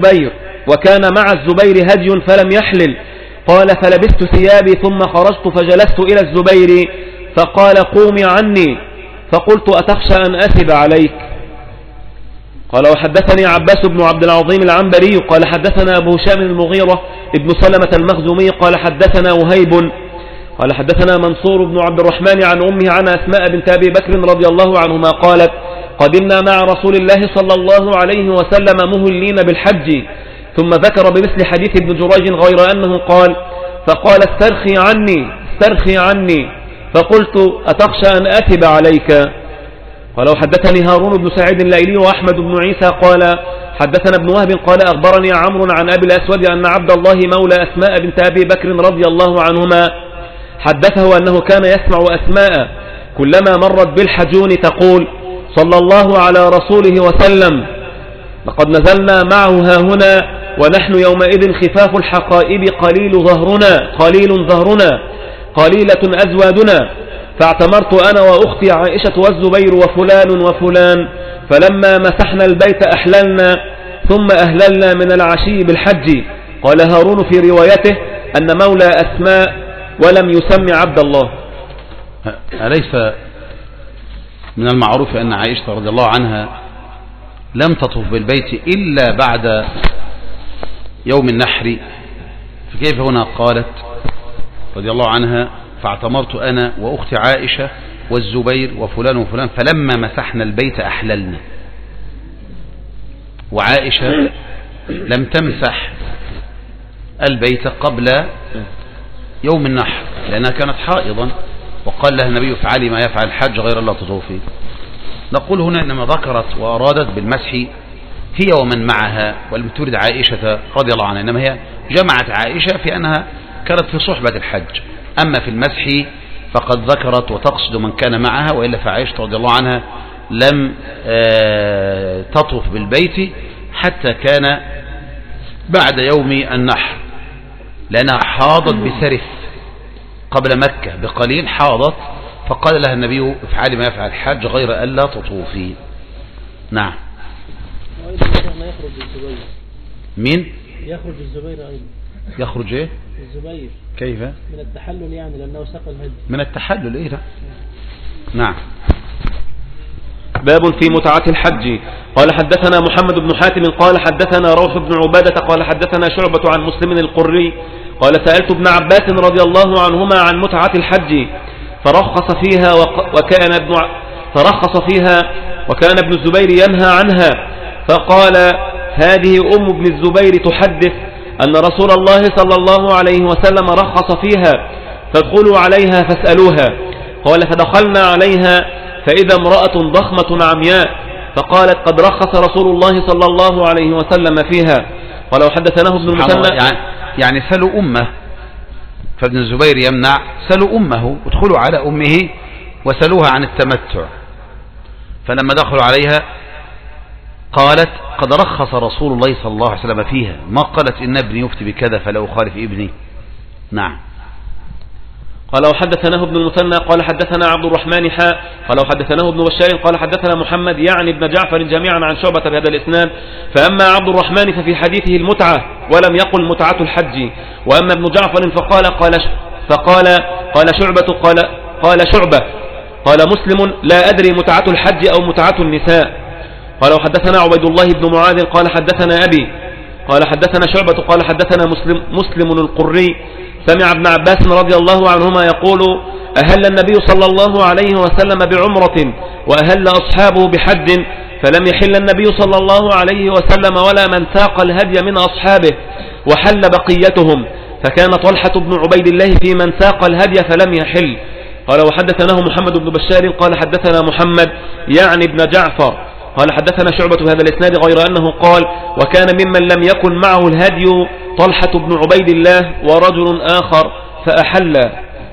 مع الزبير هدي فلم يحلل. قال فلبست ثيابي ثم خرجت فجلست إلى الزبير فقال قومي عني فقلت أتخشى أن أثب عليك. قال وحدثني عباس بن عبد العظيم العنبري قال حدثنا أبو هشام المغيرة ابن سلمة المخزومي قال حدثنا وهيب قال حدثنا منصور بن عبد الرحمن عن أمه عن أسماء بنت أبي بكر رضي الله عنهما قالت قدمنا مع رسول الله صلى الله عليه وسلم مهلين بالحج ثم ذكر بمثل حديث ابن جريج غير أنه قال فقال استرخي عني فقلت أتخشى أن أثب عليك. قال وحدثني هارون بن سعيد الليلي وأحمد بن عيسى قال حدثنا ابن وهب قال أخبرني عمرو عن أبي الأسود أن عبد الله مولى أسماء بنت أبي بكر رضي الله عنهما حدثه أنه كان يسمع أسماء كلما مرت بالحجون تقول صلى الله على رسوله وسلم لقد نزلنا معه هاهنا ونحن يومئذ خفاف الحقائب قليل ظهرنا قليلة أزوادنا فاعتمرت أنا وأختي عائشة والزبير وفلان فلما مسحنا البيت أحللنا ثم أهللنا من العشي بالحج. قال هارون في روايته أن مولى أسماء ولم يسمي عبد الله. أليس من المعروف أن عائشة رضي الله عنها لم تطوف بالبيت إلا بعد يوم النحر؟ فكيف هنا قالت رضي الله عنها فاعتمرت أنا وأختي عائشة والزبير وفلان وفلان فلما مسحنا البيت أحللنا، وعائشة لم تمسح البيت قبل يوم النحر لأنها كانت حائضا، وقال لها النبي افعلي ما يفعل الحج غير لا تطوفي. نقول هنا إنما ذكرت وأرادت بالمسح هي ومن معها، ولم ترد عائشة رضي الله عنها، إنما هي جمعت عائشة في أنها كانت في صحبة الحج. أما في المسح فقد ذكرت وتقصد من كان معها، وإلا فعائشة رضي الله عنها لم تطوف بالبيت حتى كان بعد يوم النحر، لأنها حاضت بسرف قبل مكة بقليل، حاضت فقال لها النبي افعلي ما يفعل الحج غير ألا تطوفي. نعم. مين يخرج الزبير أيضا؟ يخرج ايه الزبير كيف من التحلل يعني لأنه سقى الهدي من التحلل ايه ده. نعم. باب في متعة الحج. قال حدثنا محمد بن حاتم قال حدثنا روح بن عبادة قال حدثنا شعبة عن مسلم القري قال سألت ابن عباس رضي الله عنهما عن متعة الحج فرخص فيها وكان ابن الزبير ينهى عنها، فقال هذه أم ابن الزبير تحدث أن رسول الله صلى الله عليه وسلم رخص فيها فادخلوا عليها فاسألوها. قال فدخلنا عليها فإذا امرأة ضخمة عمياء فقالت قد رخص رسول الله صلى الله عليه وسلم فيها. ولو حدثناه ابن المثنى يعني سلوا أمه، فابن الزبير يمنع سلوا أمه، ادخلوا على أمه وسلوها عن التمتع. فلما دخلوا عليها قالت قد رخص رسول الله صلى الله عليه وسلم فيها، ما قالت إن ابني يفتي بكذا فلا أخالف ابني. نعم. قال وحدثناه ابن المثنى قال حدثنا عبد الرحمن قال وحدثناه ابن بشار قال حدثنا محمد يعني ابن جعفر جميعا عن شعبة بهذا الإسناد. فأما عبد الرحمن ففي حديثه المتعة ولم يقل متعة الحج، وأما ابن جعفر قال شعبة قال شعبة قال مسلم لا أدري متعة الحج أو متعة النساء. قال وحدثنا عبيد الله بن معاذ قال حدثنا أبي قال حدثنا شعبة قال حدثنا مسلم القري سمع ابن عباس رضي الله عنهما يقول أهل النبي صلى الله عليه وسلم بعمرة وأهل أصحابه بحج، فلم يحل النبي صلى الله عليه وسلم ولا من ساق الهدي من أصحابه وحل بقيتهم، فكان طلحة بن عبيد الله في من ساق الهدي فلم يحل. قال وحدثناه محمد بن بشار قال حدثنا محمد يعني ابن جعفر قال حدثنا شعبة هذا الإسناد غير أنه قال وكان ممن لم يكن معه الهدي طلحة بن عبيد الله ورجل آخر فأحل.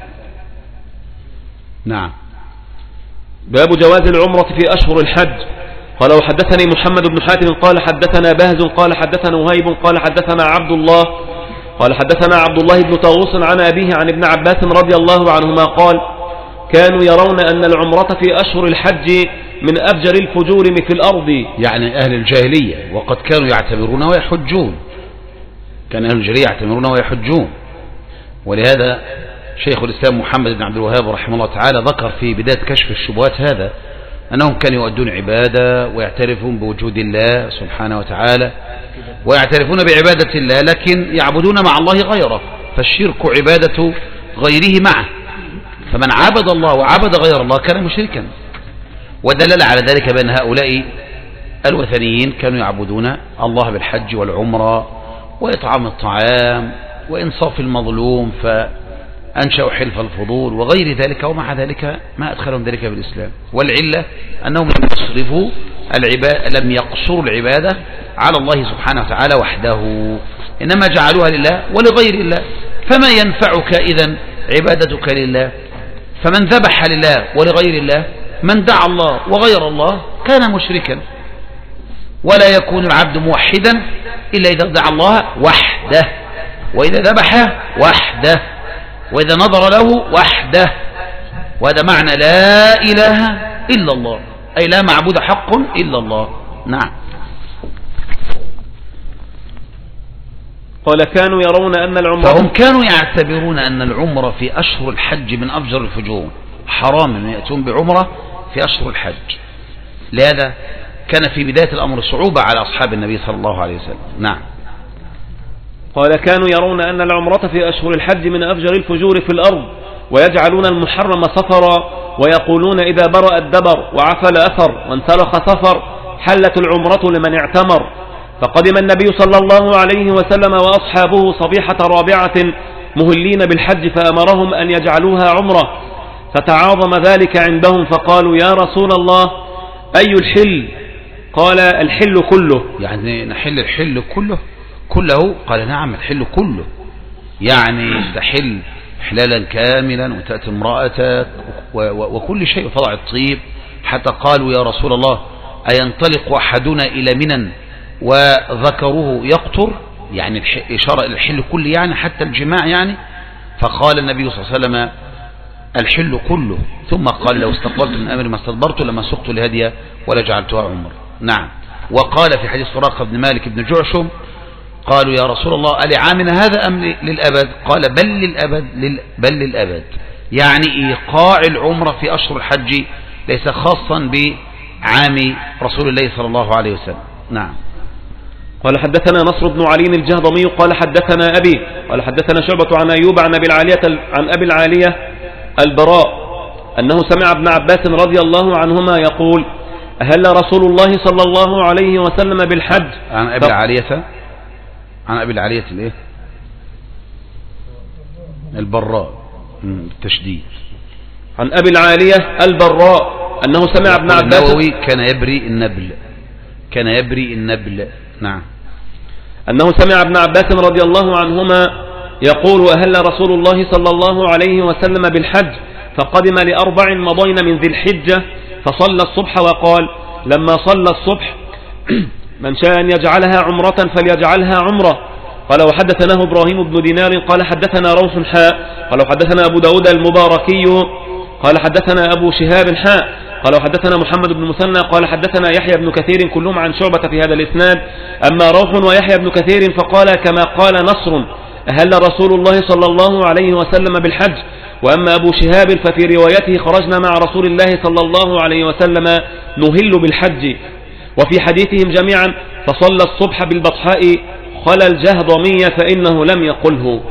نعم. باب جواز العمرة في أشهر الحج. قال وحدثني محمد بن حاتم قال حدثنا بهز قال حدثنا وهيب قال حدثنا عبد الله قال حدثنا عبد الله بن طاووس عن أبيه عن ابن عباس رضي الله عنهما قال كانوا يرون أن العمرة في أشهر الحج من أفجر الفجور في الأرض، يعني أهل الجاهلية، وقد كانوا يعتمرون ويحجون، كان أهل الجاهلية يعتمرون ويحجون. ولهذا شيخ الإسلام محمد بن عبد الوهاب رحمه الله تعالى ذكر في بداية كشف الشبهات هذا أنهم كانوا يؤدون عبادة ويعترفون بوجود الله سبحانه وتعالى ويعترفون بعبادة الله، لكن يعبدون مع الله غيره، فالشرك عبادة غيره معه، فمن عبد الله وعبد غير الله كان مشركا. ودلل على ذلك بأن هؤلاء الوثنيين كانوا يعبدون الله بالحج والعمرة وإطعام الطعام وإنصاف المظلوم فأنشأوا حلف الفضول وغير ذلك، ومع ذلك ما أدخلهم ذلك بالإسلام. والعلة أنهم لم يقصروا العبادة على الله سبحانه وتعالى وحده، إنما جعلوها لله ولغير الله. فما ينفعك إذن عبادتك لله؟ فمن ذبح لله ولغير الله، من دعا الله وغير الله كان مشركا. ولا يكون العبد موحدا إلا إذا دعا الله وحده، وإذا ذبح وحده، وإذا نظر له وحده. وهذا معنى لا إله إلا الله، أي لا معبود حق إلا الله. نعم. قال كانوا يرون أن العمرة، فهم كانوا يعتبرون أن العمرة في أشهر الحج من أفجر الفجور، حرام أن يأتون بعمرة في أشهر الحج. لهذا كان في بداية الأمر صعوبة على أصحاب النبي صلى الله عليه وسلم. نعم. قال كانوا يرون أن العمرة في أشهر الحج من أفجر الفجور في الأرض، ويجعلون المحرم سفرا، ويقولون إذا برأ الدبر وعفل أثر وانسلخ سفر حلت العمرة لمن اعتمر. فقدم النبي صلى الله عليه وسلم وأصحابه صبيحة رابعة مهلين بالحج، فأمرهم أن يجعلوها عمرة، فتعاظم ذلك عندهم، فقالوا يا رسول الله أي الحل؟ قال الحل كله. يعني نحل الحل كله؟ قال نعم الحل كله، يعني تحل حلالا كاملا وتأتي امرأتك وكل شيء وتضع الطيب، حتى قالوا يا رسول الله أينطلق أحدنا إلى منى وذكره يقطر؟ يعني إشارة إلى الحل كله، يعني حتى الجماع يعني. فقال النبي صلى الله عليه وسلم الحل كله، ثم قال لو استقبلت من أمر ما استدبرت لما سقت لهدي ولا جعلتها عمر. نعم. وقال في حديث سراقة بن مالك بن جعشم قالوا يا رسول الله ألعامنا هذا أم للأبد؟ قال بل للأبد، يعني إيقاع العمرة في أشهر الحج ليس خاصا بعام رسول الله صلى الله عليه وسلم. نعم. قال حدثنا نصر بن علي الجهضمي قال حدثنا أبي قال حدثنا شعبة عن أيوب عن أبي العالية البراء أنه سمع ابن عباس رضي الله عنهما يقول أهل رسول الله صلى الله عليه وسلم بالحج. عن أبي العالية الايه؟ البراء بالتشديد. عن أبي العالية البراء أنه سمع ابن عباس. النووي كان يبري النبل. نعم. أنه سمع ابن عباس رضي الله عنهما يقول أهل رسول الله صلى الله عليه وسلم بالحج، فقدم ل4 مضين من ذي الحجة، فصلى الصبح وقال لما صلى الصبح من شاء أن يجعلها عمرة فليجعلها عمرة. قال وحدثناه إبراهيم بن دينار قال حدثنا روح قال وحدثنا أبو داود المباركي قال حدثنا أبو شهاب قال وحدثنا محمد بن مثنى قال حدثنا يحيى بن كثير كلهم عن شعبة في هذا الإسناد. أما روح ويحيى بن كثير فقال كما قال نصر أهل رسول الله صلى الله عليه وسلم بالحج. وأما أبو شهاب ففي روايته خرجنا مع رسول الله صلى الله عليه وسلم نهل بالحج. وفي حديثهم جميعا فصلى الصبح بالبطحاء خلى الجهضمية فإنه لم يقله.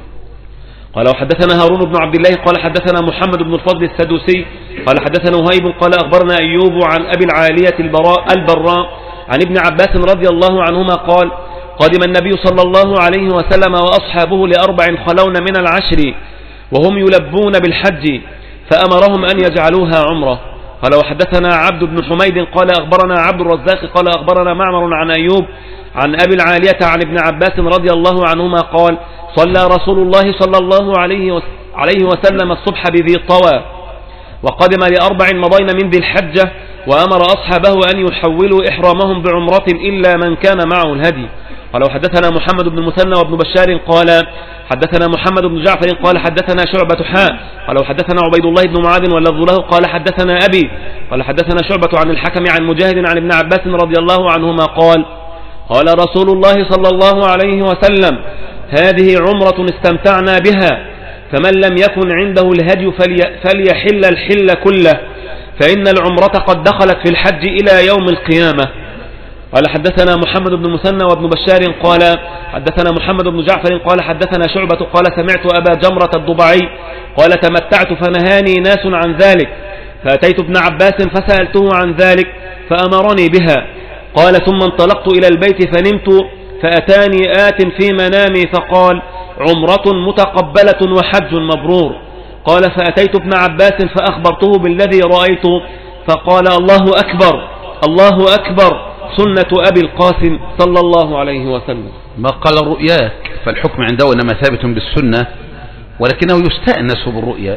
قال وحدثنا هارون بن عبد الله قال حدثنا محمد بن الفضل السدوسي قال حدثنا وهيب قال أخبرنا أيوب عن أبي العالية البراء عن ابن عباس رضي الله عنهما قال قدم النبي صلى الله عليه وسلم وأصحابه ل4 خلون من العشر وهم يلبون بالحج، فأمرهم أن يجعلوها عمرة. قال وحدثنا عبد بن حميد قال أخبرنا عبد الرزاق قال أخبرنا معمر عن أيوب عن أبي العالية عن ابن عباس رضي الله عنهما قال صلى رسول الله صلى الله عليه وسلم الصبح بذي طوى، وقدم ل4 مضين من ذي الحجة، وأمر أصحابه أن يحولوا إحرامهم بعمرة إلا من كان معه الهدي. قال وحدثنا محمد بن المثنى وابن بشار قال حدثنا محمد بن جعفر قال حدثنا شعبة قال وحدثنا عبيد الله بن معاذ واللفظ له قال حدثنا أبي قال حدثنا شعبة عن الحكم عن مجاهد عن ابن عباس رضي الله عنهما قال قال رسول الله صلى الله عليه وسلم هذه عمرة استمتعنا بها، فمن لم يكن عنده الهدي فليحل الحل كله، فإن العمرة قد دخلت في الحج إلى يوم القيامة. قال حدثنا محمد بن المثنى وابن بشار قال حدثنا محمد بن جعفر قال حدثنا شعبة قال سمعت أبا جمرة الضبعي قال تمتعت فنهاني ناس عن ذلك، فأتيت ابن عباس فسألته عن ذلك فأمرني بها. قال ثم انطلقت إلى البيت فنمت، فأتاني آت في منامي فقال عمرة متقبلة وحج مبرور. قال فأتيت ابن عباس فأخبرته بالذي رأيته، فقال الله أكبر الله أكبر سنة أبي القاسم صلى الله عليه وسلم. ما قال رؤياك، فالحكم عنده إنما ثابت بالسنة، ولكنه يستأنس بالرؤيا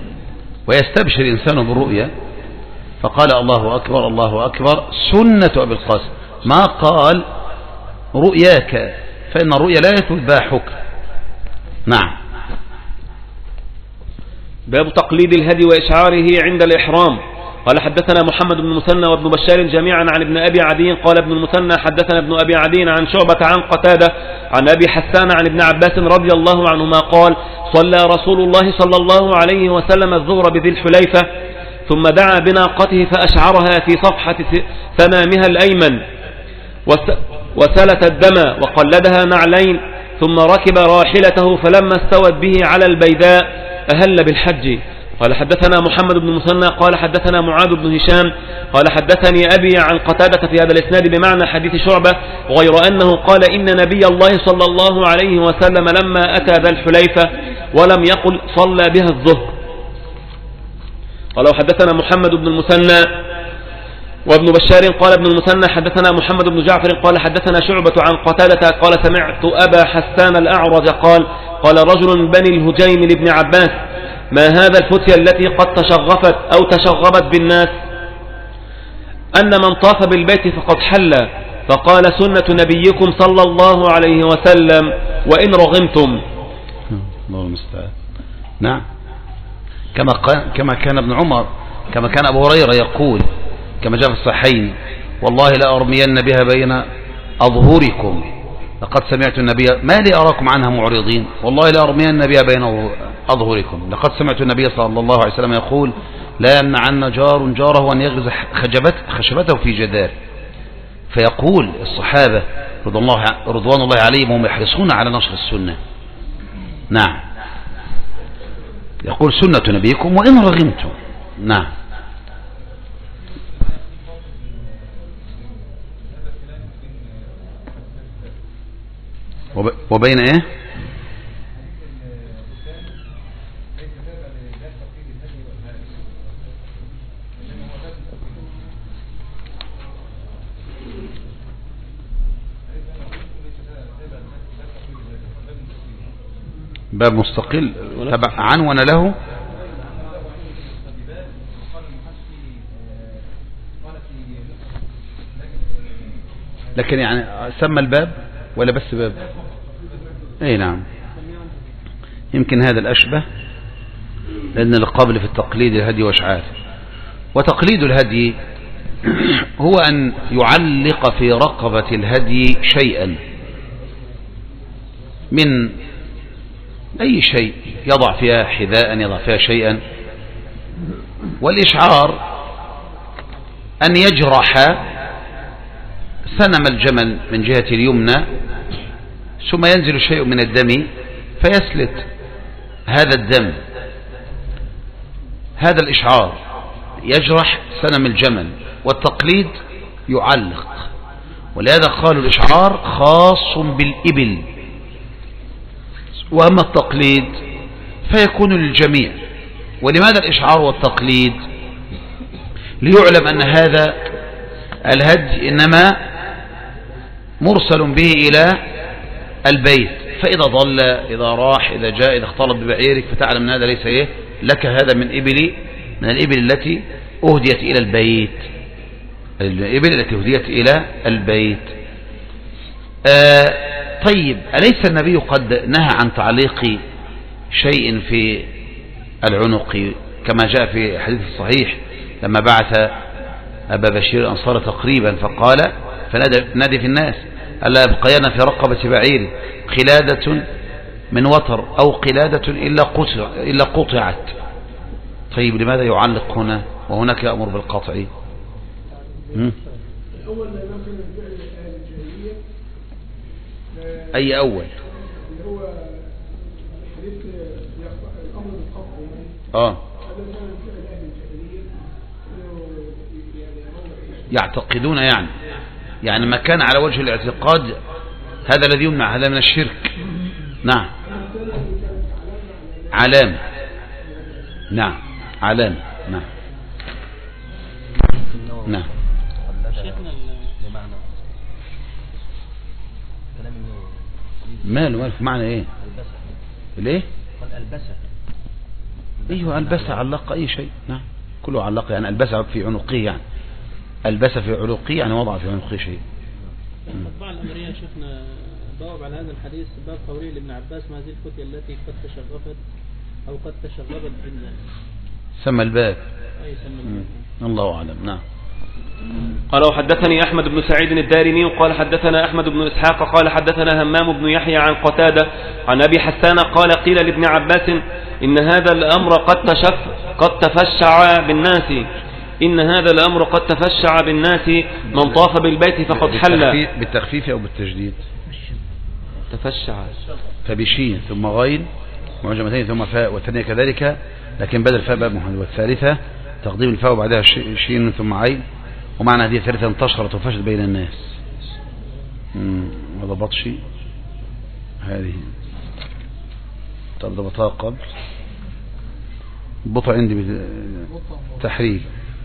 ويستبشر الإنسان بالرؤيا، فقال الله أكبر الله أكبر سنة أبي القاسم، ما قال رؤياك، فإن الرؤيا لا يثبت بها حكم. نعم. باب تقليد الهدي وإشعاره عند الإحرام. قال حدثنا محمد بن المثنى وابن بشار جميعا عن ابن أبي عدي قال ابن المثنى حدثنا ابن أبي عدي عن شعبة عن قتادة عن أبي حسان عن ابن عباس رضي الله عنهما قال صلى رسول الله صلى الله عليه وسلم الظهر بذي الحليفة ثم دعا بناقته فأشعرها في صفحة ثمامها الأيمن وسلت الدم وقلدها نعلين ثم ركب راحلته فلما استوت به على البيداء أهل بالحج. قال حدثنا محمد بن المثنى قال حدثنا معاذ بن هشام قال حدثني أبي عن قتادة في هذا الإسناد بمعنى حديث شعبة غير أنه قال إن نبي الله صلى الله عليه وسلم لما أتى ذا الحليفة ولم يقل صلى بها الظهر. قال حدثنا محمد بن المثنى وابن بشار قال ابن المثنى حدثنا محمد بن جعفر قال حدثنا شعبة عن قتادة قال سمعت أبا حسان الأعرج قال رجل من بني الهجيم لابن عباس ما هذا الفتية التي قد تشغفت أو تشغبت بالناس أن من طاف بالبيت فقد حل فقال سنة نبيكم صلى الله عليه وسلم وإن رغمتم. الله المستعان. نعم كما كان ابن عمر كما كان أبو هريرة يقول كما جاء في الصحيحين والله لا أرمين بها بين أظهركم لقد سمعت النبي ما لي أراكم عنها معرضين والله لا أرمين بها بين أظهركم لقد سمعت النبي صلى الله عليه وسلم يقول لا يمنعن جار جاره أن يغرز خشبته في جدار. فيقول الصحابة رضوان الله عليهم هم يحرصون على نشر السنة. نعم يقول سنة نبيكم وإن رغمتم. نعم وبين ايه باب مستقل تبع عنون له لكن يعني سمى الباب ولا بس باب؟ اي نعم يمكن هذا الأشبه لأن القبل في التقليد الهدي واشعاره. وتقليد الهدي هو أن يعلق في رقبة الهدي شيئا من أي شيء يضع فيها حذاء يضع فيها شيئا. والإشعار أن يجرح سنم الجمل من جهة اليمنى ثم ينزل شيء من الدم فيسلت هذا الدم. هذا الإشعار يجرح سنم الجمل والتقليد يعلق. ولهذا قالوا الإشعار خاص بالإبل وأما التقليد فيكون للجميع. ولماذا الإشعار والتقليد؟ ليعلم أن هذا الهدي إنما مرسل به إلى البيت فإذا ضل إذا راح إذا جاء إذا اختلط ببعيرك فتعلم أن هذا ليس إيه لك هذا من الإبل التي أهديت إلى البيت الإبل التي أهديت إلى البيت. طيب أليس النبي قد نهى عن تعليق شيء في العنق كما جاء في حديث الصحيح لما بعث أبا بشير الأنصار تقريبا فقال فنادي في الناس ألا يبقين في رقبة بعير قلادة من وتر أو قلادة إلا قطعت. طيب لماذا يعلق هنا وهناك يأمر بالقطع؟ أي أول يعتقدون يعني ما كان على وجه الاعتقاد هذا الذي يمنع هذا من الشرك. نعم علامة. نعم علامة. نعم نعم ماله معنى ايه ليه ايوه البسه علق اي شيء. نعم كله علق يعني البسه في عنقه يعني البسه في عنقه يعني وضع في عنقه شيء. المطبعة الأمرية شيخنا جاوب على هذا الحديث باب قوله لابن عباس ما هذه الفتية التي قد تشغفت أو قد تشغبت بالناس سمى الباب أي سمى الباب الله أعلم. نعم. قال وحدثني أحمد بن سعيد الدارمي قال حدثنا أحمد بن إسحاق قال حدثنا همام بن يحيى عن قتادة عن أبي حسان قال قيل لابن عباس إن هذا الأمر قد تفشع بالناس من طاف بالبيت فقد حل. بالتخفيف أو بالتجديد؟ تفشع فبشين ثم غين معجمتين ثم فاء والثانية كذلك، لكن بدل فاء باب محمد. والثالثة تقديم الفاء وبعدها شين ثم عين، ومعنى هذه الثالثة انتشرت وفشت بين الناس. هذا بطشي هذه. طب ضبطها قبل بطء عندي بالتحريك.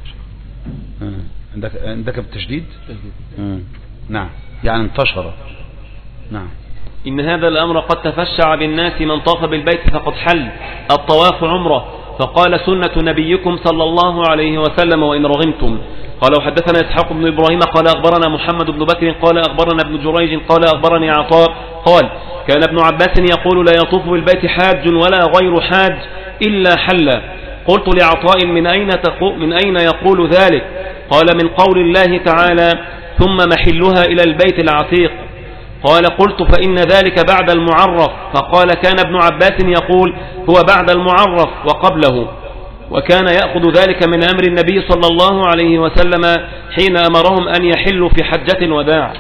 عندك بالتشديد. نعم يعني انتشر. نعم. إن هذا الأمر قد تفشع بالناس من طاف بالبيت فقد حل الطواف عمره، فقال سنة نبيكم صلى الله عليه وسلم وإن رغمتم. قال وحدثنا إسحاق بن إبراهيم قال أخبرنا محمد بن بكر قال أخبرنا ابن جريج قال أخبرني عطاء قال كان ابن عباس يقول لا يطوف بالبيت حاج ولا غير حاج إلا حل. قلت لعطاء من أين يقول ذلك؟ قال من قول الله تعالى ثم محلها إلى البيت العتيق. قال قلت فإن ذلك بعد المعرف. فقال كان ابن عباس يقول هو بعد المعرف وقبله، وكان يأخذ ذلك من أمر النبي صلى الله عليه وسلم حين أمرهم أن يحلوا في حجة الوداع.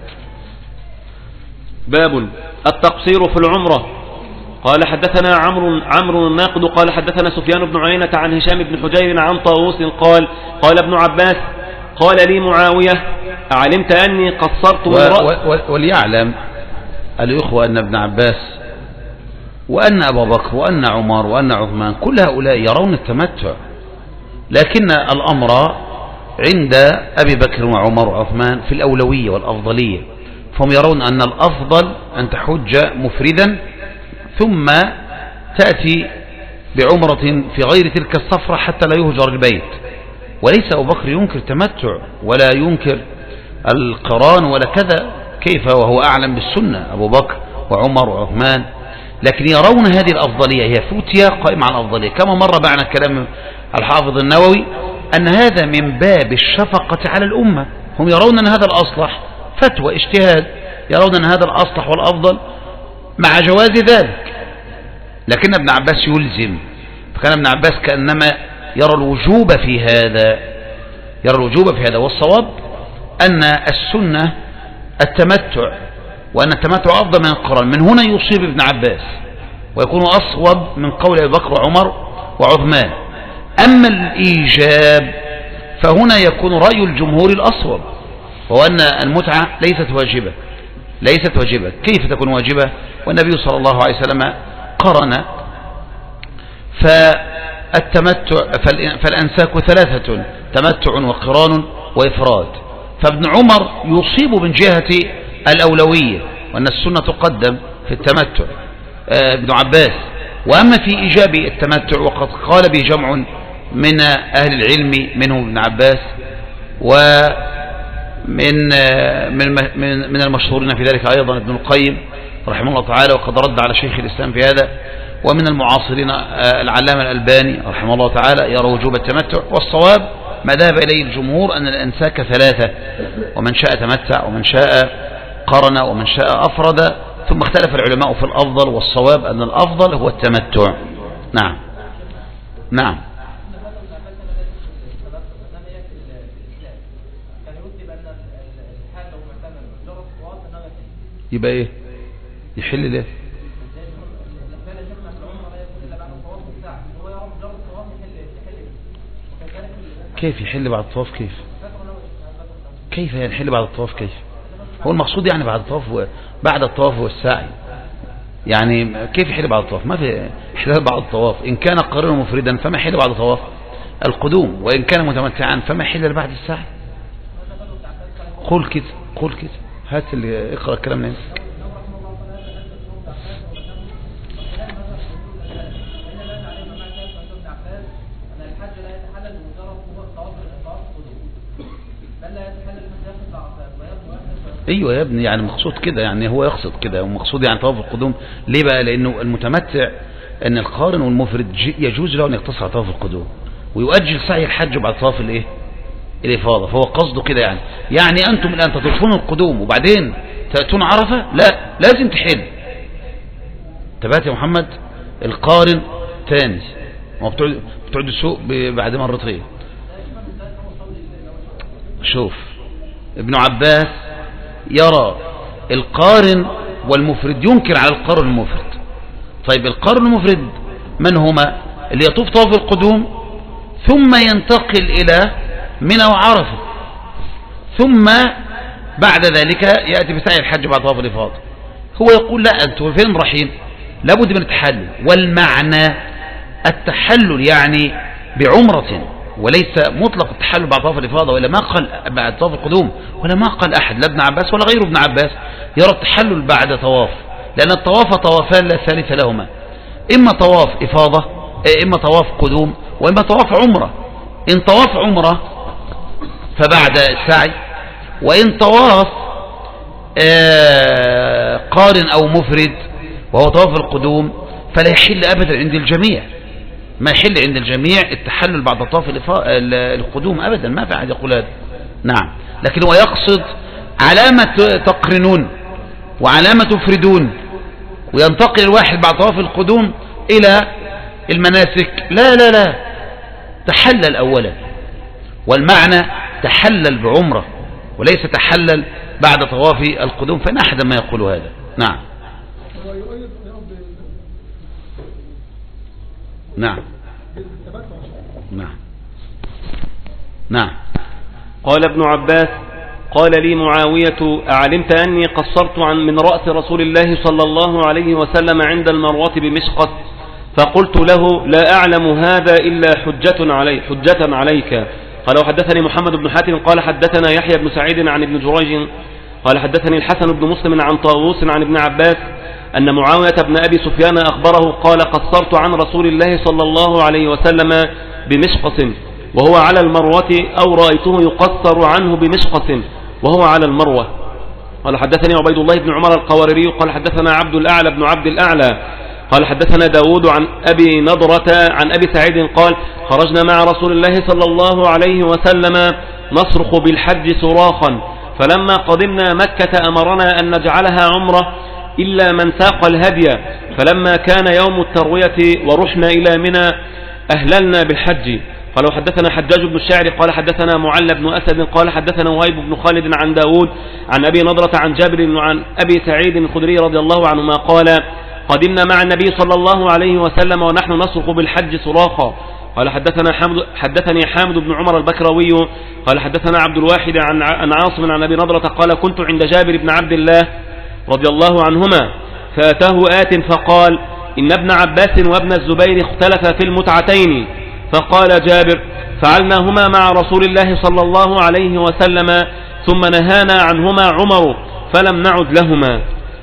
باب التقصير في العمرة. قال حدثنا عمرو الناقد قال حدثنا سفيان بن عيينة عن هشام بن حجير عن طاووس قال ابن عباس قال لي معاوية أعلمت أني قصرت من رأس. وليعلم الإخوة أن ابن عباس وأن أبا بكر وأن عمر وأن عثمان كل هؤلاء يرون التمتع، لكن الأمر عند أبي بكر وعمر وعثمان في الأولوية والأفضلية، فهم يرون أن الأفضل أن تحج مفردا ثم تأتي بعمرة في غير تلك السفرة حتى لا يهجر البيت. وليس أبو بكر ينكر تمتع ولا ينكر القران ولا كذا، كيف وهو أعلم بالسنة أبو بكر وعمر وعثمان، لكن يرون هذه الأفضلية هي فتية قائمة على الأفضلية. كما مر معنا كلام الحافظ النووي أن هذا من باب الشفقة على الأمة، هم يرون أن هذا الأصلح فتوى اجتهاد، يرون أن هذا الأصلح والأفضل مع جواز ذلك، لكن ابن عباس يلزم. فكان ابن عباس كأنما يرى الوجوب في هذا، والصواب أن السنة التمتع، وأن التمتع أفضل من القران. من هنا يصيب ابن عباس ويكون أصوب من قول أبي بكر وعمر وعثمان. أما الإيجاب فهنا يكون رأي الجمهور الأصوب، وهو أن المتعة ليست واجبة. كيف تكون واجبة والنبي صلى الله عليه وسلم قرن؟ فالأنساك ثلاثة: تمتع وقران وإفراد. فابن عمر يصيب من جهة الأولوية وأن السنة تقدم في التمتع ابن عباس. وأما في إيجاب التمتع وقد قال به جمع من أهل العلم منهم ابن عباس، ومن من المشهورين في ذلك أيضا ابن القيم رحمه الله تعالى، وقد رد على شيخ الإسلام في هذا. ومن المعاصرين العلامة الألباني رحمه الله تعالى يرى وجوب التمتع. والصواب ما ذهب إليه الجمهور أن الأنساك ثلاثة، ومن شاء تمتع ومن شاء قرن ومن شاء أفرد، ثم اختلف العلماء في الأفضل، والصواب أن الأفضل هو التمتع. نعم. يبقى ايه يحل ليه؟ كيف يحل بعد الطواف؟ كيف يحل بعد الطواف؟ كيف هو المقصود يعني بعد الطواف والسعي؟ يعني كيف يحل بعد الطواف؟ ما في حلال بعد الطواف. إن كان قارنا مفردا فما يحل بعد طواف القدوم، وإن كان متمتعا فما يحل بعد السعي. قول كده هات اللي اقرأ الكلام منك. ايوه يا ابني، يعني مقصود كده، يعني هو يقصد كده، ومقصود يعني طواف القدوم. ليه بقى؟ لانه المتمتع ان القارن والمفرد يجوز له ان يقتصر على طواف القدوم، ويؤجل سعي الحج بعد طواف الايه الإفاضة. فهو قصده كده يعني أنتم الآن تطوفون القدوم وبعدين تأتون عرفة، لا لازم تحل. تبات يا محمد القارن تاني، ما بتقعد السوق بعد مرتين. شوف ابن عباس يرى القارن والمفرد ينكر على القارن المفرد. طيب القارن المفرد من هما؟ اللي يطوف طواف القدوم ثم ينتقل إلى منى وعرفة، ثم بعد ذلك يأتي بسعي الحج بعد طواف الإفاضة. هو يقول لا، أنتم فين رايحين؟ لابد من التحلل، والمعنى التحلل يعني بعمرة، وليس مطلق التحلل بعد طواف الإفاضة، ولا ما قال بعد طواف القدوم، ولا ما قال أحد لا ابن عباس ولا غير ابن عباس يرى التحلل بعد طواف، لأن الطواف طوافان لا ثالث لهما، إما طواف إفاضة إما طواف قدوم وإما طواف عمرة. إن طواف عمرة فبعد السعي، وإن طواف قارن أو مفرد وهو طواف القدوم فلا يحل أبدا عند الجميع، ما يحل عند الجميع التحلل بعد طواف القدوم أبدا، ما في أحد يقول هذا. نعم، لكن هو يقصد علامة تقرنون وعلامة تفردون، وينتقل الواحد بعد طواف القدوم إلى المناسك. لا لا لا، تحلل أولا، والمعنى تحلل بعمرة وليس تحلل بعد طواف القدوم، فإن أحد ما يقول هذا. نعم نعم نعم نعم. قال ابن عباس: قال لي معاوية: أعلمت أني قصرت من رأس رسول الله صلى الله عليه وسلم عند المروة بمشقة؟ فقلت له: لا أعلم هذا إلا حجة عليك. قال: وحدثني محمد بن حاتم قال حدثنا يحيى بن سعيد عن ابن جريج قال حدثني الحسن بن مسلم عن طاووس عن ابن عباس أن معاوية بن أبي سفيان أخبره قال: قصرت عن رسول الله صلى الله عليه وسلم بمشقص وهو على المروة، أو رأيته يقصر عنه بمشقص وهو على المروة. قال: حدثني عبيد الله بن عمر القواريري قال حدثنا عبد الأعلى بن عبد الأعلى قال حدثنا داود عن أبي نضرة عن أبي سعيد قال: خرجنا مع رسول الله صلى الله عليه وسلم نصرخ بالحج صراخا، فلما قدمنا مكة أمرنا أن نجعلها عمرة إلا من ساق الهدي، فلما كان يوم التروية ورحنا إلى منى أهللنا بالحج. قال: وحدثنا حجاج بن الشاعر قال حدثنا معل بن أسد قال حدثنا وهيب بن خالد عن داود عن أبي نضرة عن جابر وعن أبي سعيد الخدري رضي الله عنهما قال: قدمنا مع النبي صلى الله عليه وسلم ونحن نصرخ بالحج صراخا. قال: حدثني حامد بن عمر البكروي قال حدثنا عبد الواحد عن عاصم عن أبي نضرة قال: كنت عند جابر بن عبد الله رضي الله عنهما فأتاه آت فقال: إن ابن عباس وابن الزبير اختلفا في المتعتين. فقال جابر: فعلناهما مع رسول الله صلى الله عليه وسلم ثم نهانا عنهما عمر فلم نعد لهما.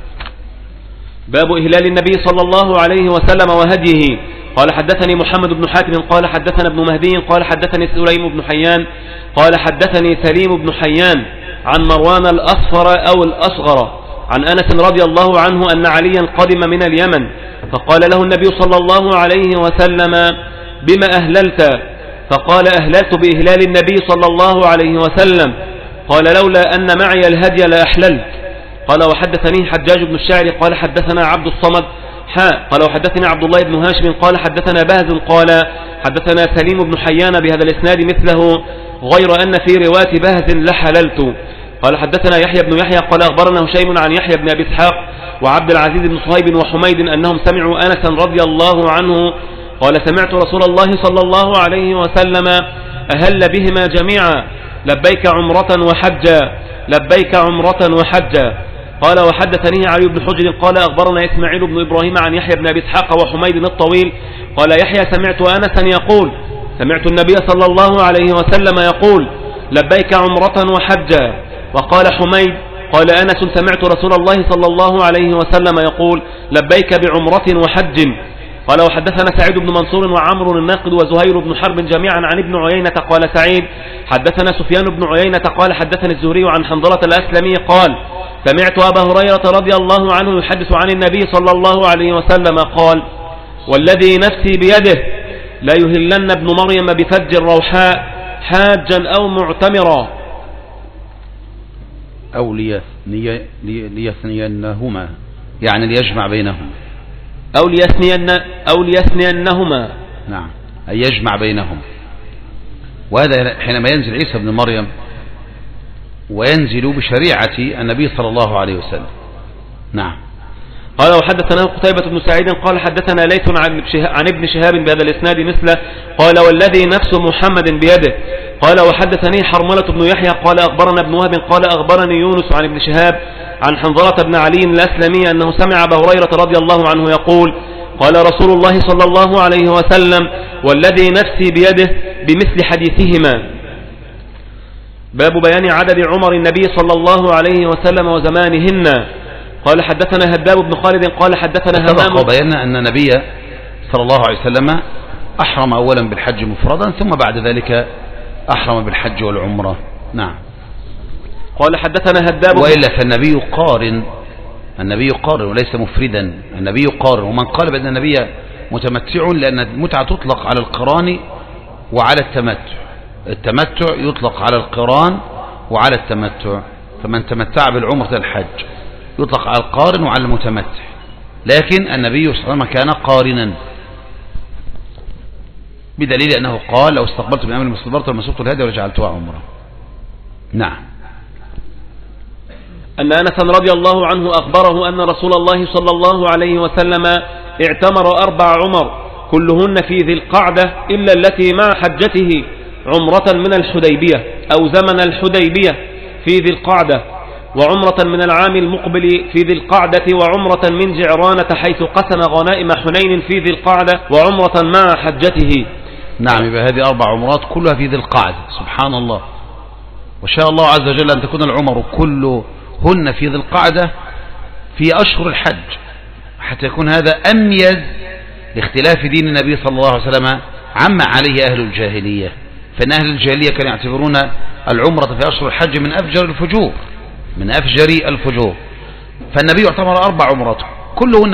باب إهلال النبي صلى الله عليه وسلم وهديه. قال: حدثني محمد بن حاتم قال حدثنا ابن مهدي قال حدثني سليم بن حيان قال حدثني سليم بن حيان عن مروان الأصفر أو الأصغر عن أنس رضي الله عنه أن عليا قدم من اليمن فقال له النبي صلى الله عليه وسلم: بما أهللت؟ فقال: أهللت بإهلال النبي صلى الله عليه وسلم. قال: لولا أن معي الهدي لأحللت. قال: وحدثني حجاج بن الشاعر قال حدثنا عبد الصمد قال: وحدثني عبد الله بن هاشم قال حدثنا بهز قال حدثنا سليم بن حيان بهذا الإسناد مثله غير أن في رواية بهز لحللت. قال: حدثنا يحيى بن يحيى قال أخبرنا هشيم عن يحيى بن أبي إسحاق وعبد العزيز بن صهيب وحميد أنهم سمعوا أنسا رضي الله عنه قال: سمعت رسول الله صلى الله عليه وسلم أهل بهما جميعا: لبيك عمرة وحجا، لبيك عمرة وحجا. قال: وحدثني علي بن حجر قال أخبرنا إسماعيل بن إبراهيم عن يحيى بن أبي إسحاق وحميد الطويل قال يحيى: سمعت أنسا يقول: سمعت النبي صلى الله عليه وسلم يقول: لبيك عمرة وحجا. وقال حميد: قال أنس: سمعت رسول الله صلى الله عليه وسلم يقول: لبيك بعمرة وحج. قال: وحدثنا سعيد بن منصور وعمر الناقد وزهير بن حرب جميعا عن ابن عيينة قال سعيد: حدثنا سفيان بن عيينة قال حدثني الزهري عن حنظلة الأسلمي قال: سمعت أبا هريرة رضي الله عنه يحدث عن النبي صلى الله عليه وسلم قال: والذي نفسي بيده لا يهلن ابن مريم بفج الروحاء حاجا أو معتمرا أو ليثنينهما، يعني ليجمع بينهما، أو ليثنينهما. نعم، أي يجمع بينهم. وهذا حينما ينزل عيسى بن مريم وينزل بشريعة النبي صلى الله عليه وسلم. نعم. قال وحدثنا قتيبة بن سعيد قال حدثنا ليث عن ابن شهاب بهذا الإسناد مثله قال والذي نفس محمد بيده. قال وحدثني حرملة بن يحيى قال أخبرنا ابن وهب قال أخبرني يونس عن ابن شهاب عن حنظلة بن علي الأسلمي أنه سمع أبا هريرة رضي الله عنه يقول قال رسول الله صلى الله عليه وسلم والذي نفسي بيده بمثل حديثهما. باب بيان عدد عمر النبي صلى الله عليه وسلم وزمانهن. قال حدثنا هداب بن خالد قال حدثنا همام. وبينا أن النبي صلى الله عليه وسلم أحرم أولا بالحج مفردا ثم بعد ذلك أحرم بالحج والعمرة. نعم. قال حدثنا هداب. وإلا فالنبي قارن، النبي قارن وليس مفردا، النبي قارن. ومن قال بأن النبي متمتع لأن المتعة تطلق على القران وعلى التمتع، التمتع يطلق على القران وعلى التمتع، فمن تمتع بالعمرة الحج يطلق على القارن وعلى المتمتع. لكن النبي صلى الله عليه وسلم كان قارنا بدليل أنه قال لو استقبلت من أمر ما استدبرت لما سقت الهدي ولجعلتها عمرة. نعم. أن أنس رضي الله عنه أخبره أن رسول الله صلى الله عليه وسلم اعتمر 4 عمر كلهن في ذي القعدة إلا التي مع حجته عمرة من الحديبية أو زمن الحديبية في ذي القعدة، وعمرة من العام المقبل في ذي القعدة، وعمرة من جعرانة حيث قسم غنائم حنين في ذي القعدة، وعمرة مع حجته. نعم. يبقى هذه 4 عمرات كلها في ذي القعدة. سبحان الله. وشاء الله عز وجل أن تكون العمر كلهن في ذي القعدة في أشهر الحج حتى يكون هذا أميز لاختلاف دين النبي صلى الله عليه وسلم عما عليه أهل الجاهلية. فإن أهل الجاهلية كانوا يعتبرون العمرة في أشهر الحج من أفجر الفجور، من أفجر الفجور. فالنبي اعتبر 4 عمرات كلهن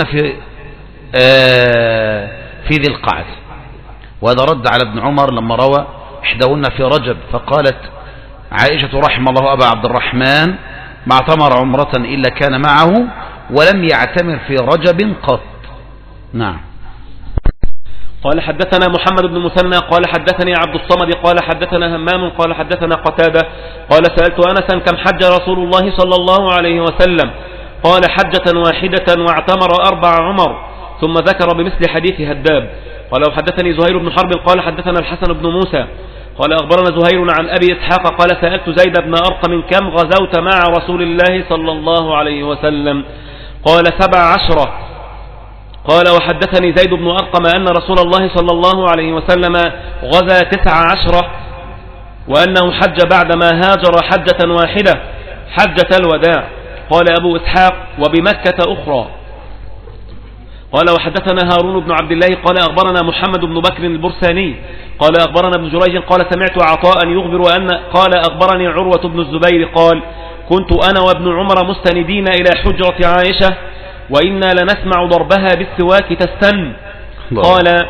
في ذي القعدة. وهذا رد على ابن عمر لما روى إحداهن في رجب، فقالت عائشة رحم الله أبا عبد الرحمن ما اعتمر عمرة إلا كان معه ولم يعتمر في رجب قط. نعم. قال حدثنا محمد بن مثنى قال حدثني عبد الصمد قال حدثنا همام قال حدثنا قتادة قال سألت أنسا كم حج رسول الله صلى الله عليه وسلم؟ قال حجة واحدة واعتمر 4 عمر، ثم ذكر بمثل حديث هداب. قال وحدثني زهير بن حرب قال حدثنا الحسن بن موسى قال أخبرنا زهير عن أبي إسحاق قال سألت زيد بن أرقم كم غزوت مع رسول الله صلى الله عليه وسلم؟ قال 17. قال وحدثني زيد بن أرقم أن رسول الله صلى الله عليه وسلم غزا 19 وأنه حج بعدما هاجر حجة واحدة حجة الوداع. قال أبو إسحاق وبمكة أخرى. قال وحدثنا هارون بن عبد الله قال أخبرنا محمد بن بكر البرساني قال أخبرنا ابن جريج قال سمعت عطاء يخبر أن قال أخبرني عروة بن الزبير قال كنت أنا وابن عمر مستندين إلى حجرة عائشة وإنا لنسمع ضربها بالسواك تستن. قال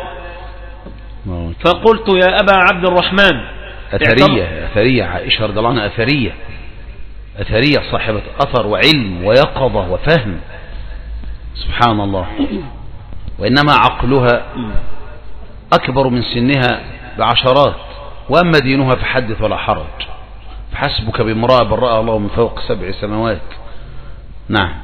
فقلت يا أبا عبد الرحمن أثرية عائشة رضي الله عنها أثرية صاحبة أثر وعلم ويقظة وفهم. سبحان الله. وإنما عقلها أكبر من سنها بعشرات، وأما دينها فحدث ولا حرج، فحسبك بامرأة برأها الله من فوق 7 سماوات. نعم.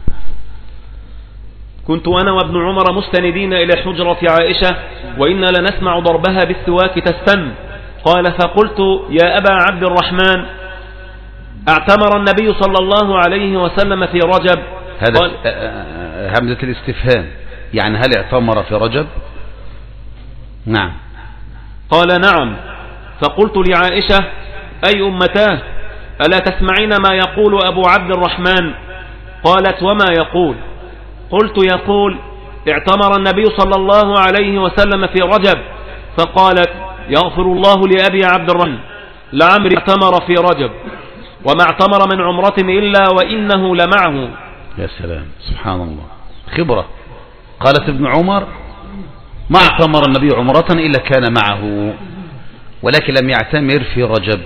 كنت أنا وابن عمر مستندين إلى حجرة عائشة وإنا لنسمع ضربها بالسواك تستن. قال فقلت يا أبا عبد الرحمن اعتمر النبي صلى الله عليه وسلم في رجب؟ هذا همزة الاستفهام، يعني هل اعتمر في رجب؟ نعم. قال نعم. فقلت لعائشة أي أمتاه ألا تسمعين ما يقول أبو عبد الرحمن؟ قالت وما يقول؟ قلت يقول اعتمر النبي صلى الله عليه وسلم في رجب. فقالت يغفر الله لأبي عبد الرحمن لعمري اعتمر في رجب وما اعتمر من عمرة إلا وإنه لمعه. يا سلام. سبحان الله. خبرة. قالت ابن عمر ما اعتمر النبي عمرة إلا كان معه، ولكن لم يعتمر في رجب.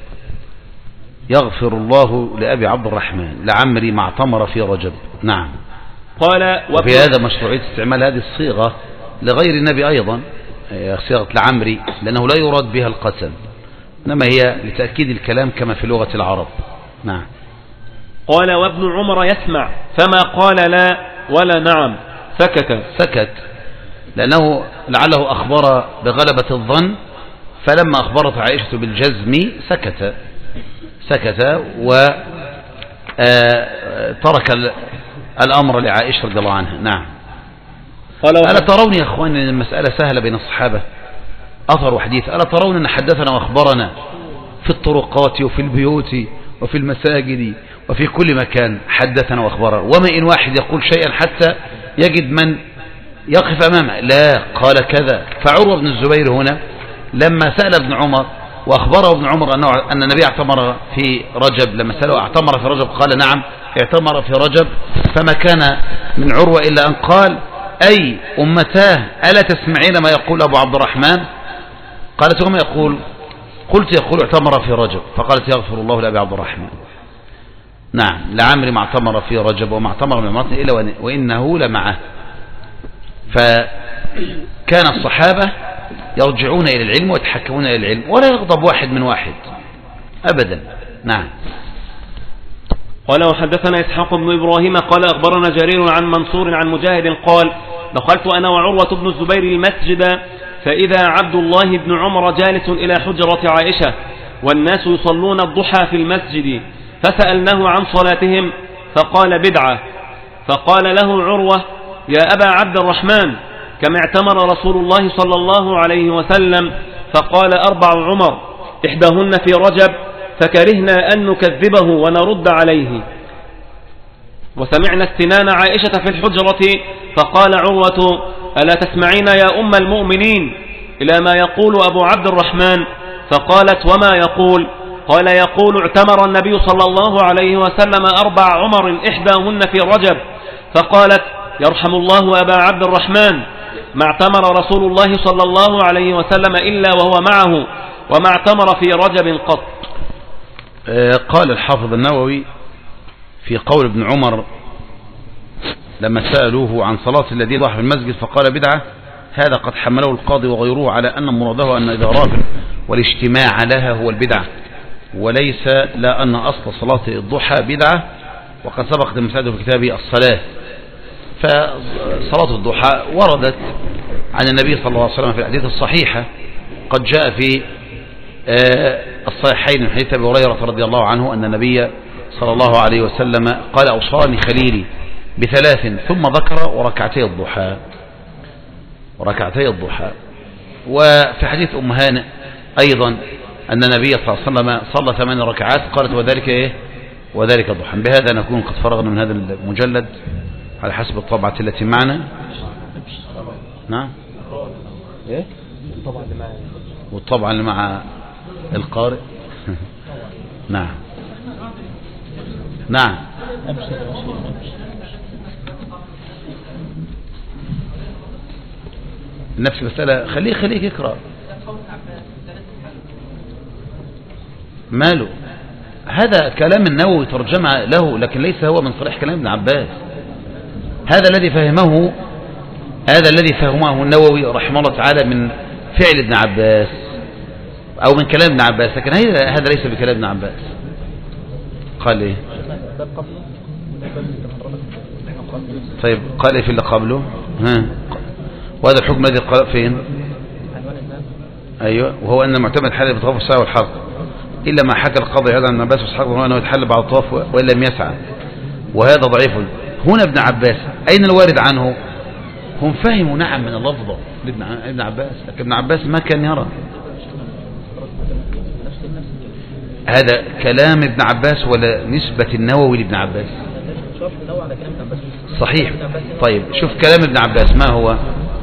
يغفر الله لأبي عبد الرحمن لعمري ما اعتمر في رجب. نعم. قال وفي هذا مشروعية استعمال هذه الصيغة لغير النبي أيضا، صيغة لعمري، لأنه لا يراد بها القسم، إنما هي لتأكيد الكلام كما في لغة العرب. نعم. قال وابن عمر يسمع فما قال لا ولا نعم، سكت، لأنه لعله أخبر بغلبة الظن، فلما أخبرت عائشة بالجزم سكت وترك الأمر لعائشة رضي الله عنها. نعم. ألا ترون يا أخوان أن المسألة سهلة بين الصحابة؟ أثر وحديث. ألا ترون أن حدثنا وأخبرنا في الطرقات وفي البيوت وفي المساجد وفي كل مكان حدثنا وأخبرنا، وما إن واحد يقول شيئا حتى يجد من يقف أمامه، لا قال كذا. فعروة بن الزبير هنا لما سأل ابن عمر وأخبره ابن عمر أن النبي اعتمر في رجب، لما سأله اعتمر في رجب قال نعم اعتمر في رجب، فما كان من عروة إلا أن قال أي أمتاه ألا تسمعين ما يقول أبو عبد الرحمن؟ قالت وما يقول؟ قلت يقول اعتمر في رجب. فقالت يغفر الله لأبي عبد الرحمن. نعم. لعمري ما اعتمر في رجب وما اعتمر من امرأة إلا وإنه لمعه. فكان الصحابة يرجعون إلى العلم ويتحكمون إلى العلم، ولا يغضب واحد من واحد أبدا. نعم. قال وحدثنا إسحاق بن إبراهيم قال أخبرنا جرير عن منصور عن مجاهد قال دخلت أنا وعروة بن الزبير المسجد فإذا عبد الله بن عمر جالس إلى حجرة عائشة والناس يصلون الضحى في المسجد، فسألناه عن صلاتهم فقال بدعة. فقال له عروة يا أبا عبد الرحمن كم اعتمر رسول الله صلى الله عليه وسلم؟ فقال 4 عمر إحداهن في رجب، فكرهنا أن نكذبه ونرد عليه. وسمعنا استنان عائشة في الحجرة، فقال عروة ألا تسمعين يا أم المؤمنين إلى ما يقول أبو عبد الرحمن؟ فقالت وما يقول؟ قال يقول اعتمر النبي صلى الله عليه وسلم 4 عمر إحداهن في رجب. فقالت يرحم الله أبا عبد الرحمن ما اعتمر رسول الله صلى الله عليه وسلم إلا وهو معه وما اعتمر في رجب قط. قال الحافظ النووي في قول ابن عمر لما سألوه عن صلاة الذي ضحى في المسجد فقال بدعة، هذا قد حمله القاضي وغيره على أن مراده أن إذا والاجتماع لها هو البدعة، وليس لا أن أصل صلاة الضحى بدعة، وقد سبقت المسألة في كتابه الصلاة. فصلاة الضحى وردت عن النبي صلى الله عليه وسلم في الحديث الصحيحة، قد جاء في الصحيحين من حديث أبي هريرة رضي الله عنه أن النبي صلى الله عليه وسلم قال أوصاني خليلي ب3 ثم ذكر وركعتي الضحى. وفي حديث أم هانئ أيضا أن النبي صلى الله عليه وسلم صلى 8 ركعات، قالت وذلك إيه؟ وذلك الضحى. بهذا نكون قد فرغنا من هذا المجلد على حسب الطبعة التي معنا. نعم. إيه؟ والطبعة اللي مع القارئ. نعم. نعم. نفس المسألة خليك يقرأ. ماله؟ هذا كلام النووي ترجمة له، لكن ليس هو من صريح كلام ابن عباس. هذا الذي فهمه النووي رحمه الله تعالى من فعل ابن عباس أو من كلام ابن عباس، لكن هذا ليس بكلام ابن عباس. قال إيه؟ طيب قال إيه في اللي قبله؟ وهذا الحكم الذي قال فين؟ أيوة. وهو أن المعتمد حل بطواف السعي والحلق إلا ما حكى القاضي هذا عن عباس واسحاق أنه يتحل بعد الطواف وإن لم يسعى، وهذا ضعيف. هنا ابن عباس أين الوارد عنه؟ هم فهموا نعم من اللفظة ابن عباس، لكن ابن عباس ما كان يرى هذا كلام ابن عباس ولا نسبة النووي لابن عباس. صحيح. طيب شوف كلام ابن عباس ما هو.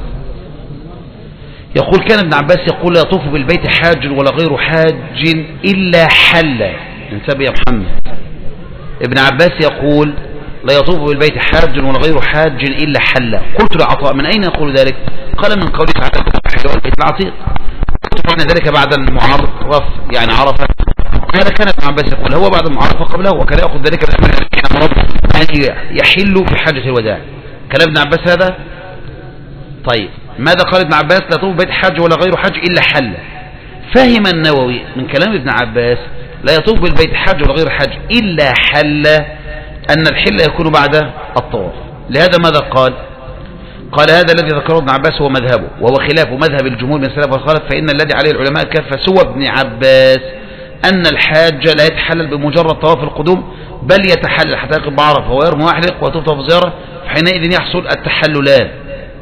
يقول كان ابن عباس يقول لا يطوف بالبيت حاج ولا غير حاج إلا حل. انتبه يا محمد. ابن عباس يقول لا يطوف بالبيت حاج ولا غير حاج إلا حل. قلت لعطاء من أين يقول ذلك؟ قال من قوله تعالى حل والبيت العتيق. قلت فعلا ذلك بعد المعرض يعني عرفة. قال كان ابن عباس يقول هو بعد المعرفة قبله، وكان يأخذ ذلك الأمر أن يحل في حجة الوداع. كلام ابن عباس هذا. طيب ماذا قال ابن عباس؟ لا يطوف بالبيت حاج ولا غير حاج إلا حل. فهم النووي من كلام ابن عباس لا يطوف بالبيت حاج ولا غير حاج إلا حل أن الحل يكون بعد الطواف. لهذا ماذا قال؟ قال هذا الذي ذكره ابن عباس هو مذهبه، وهو خلاف مذهب الجمهور من السلف والخلف، فإن الذي عليه العلماء كافة سوى ابن عباس أن الحاج لا يتحلل بمجرد طواف القدوم، بل يتحلل حتى يقف بعرفة ويرمي ويحلق وتطوف زيارة، فحينئذ يحصل التحللان.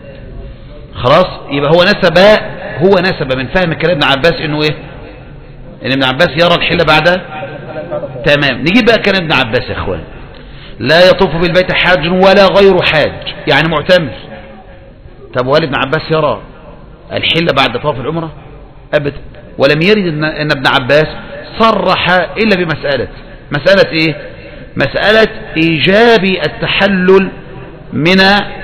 خلاص يبقى هو نسب من فهم كلام ابن عباس انه ايه؟ ان ابن عباس يرى الحل بعد. تمام. نجيب بقى كلام ابن عباس يا اخوان. لا يطوف بالبيت حاج ولا غير حاج يعني معتمر. طب وهل ابن عباس يرى الحل بعد طواف العمرة؟ ابدا. ولم يرد ان ابن عباس صرح الا مسألة ايه؟ مسألة ايجاب التحلل من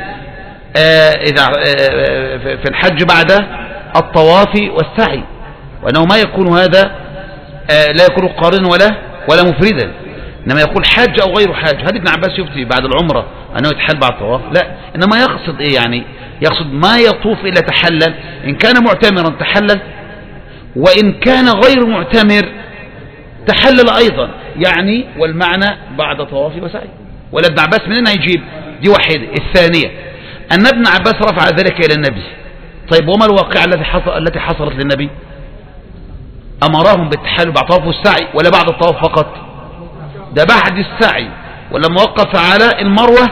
إذا في الحج بعد الطواف والسعي، وأنه ما يكون هذا لا يكون قارنا ولا مفردا، إنما يقول حج أو غير حج. هل ابن عباس يفتي بعد العمرة أنه يتحل بعد الطواف؟ لا، إنما يقصد إيه يعني؟ يقصد ما يطوف إلا تحلل، إن كان معتمرا تحلل، وإن كان غير معتمر تحلل أيضا، يعني والمعنى بعد طواف وسعي. ولا ابن عباس منين هيجيب؟ دي واحدة. الثانية أن ابن عباس رفع ذلك إلى النبي. طيب وما الواقع التي حصلت للنبي؟ أمرهم بالتحلل بعد الطواف والسعي ولا بعد الطواف فقط؟ ده بعد السعي، ولما وقف على المروة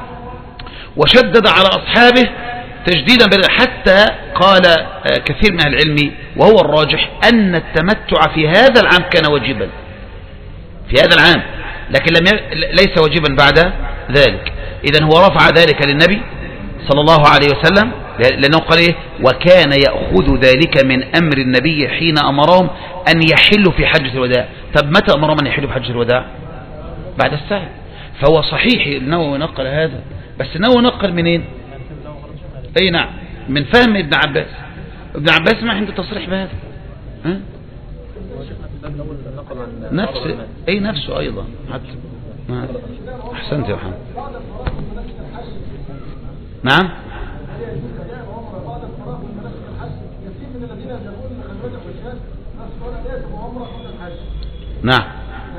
وشدد على أصحابه تجديدا حتى قال كثير من العلم وهو الراجح أن التمتع في هذا العام كان واجبا في هذا العام، لكن ليس واجبا بعد ذلك. إذن هو رفع ذلك للنبي صلى الله عليه وسلم، لأنه قال إيه؟ وكان يأخذ ذلك من أمر النبي حين أمرهم أن يحلوا في حجة الوداع. طب متى أمرهم أن يحلوا في حجة الوداع؟ بعد السعي. فهو صحيح النووي نقل هذا، بس النووي نقل منين؟ أي نعم، من فهم ابن عباس. ابن عباس ما عنده تصريح بهذا. ها؟ نفسه أيضا حتى. أحسنت يا محمد. نعم. نعم.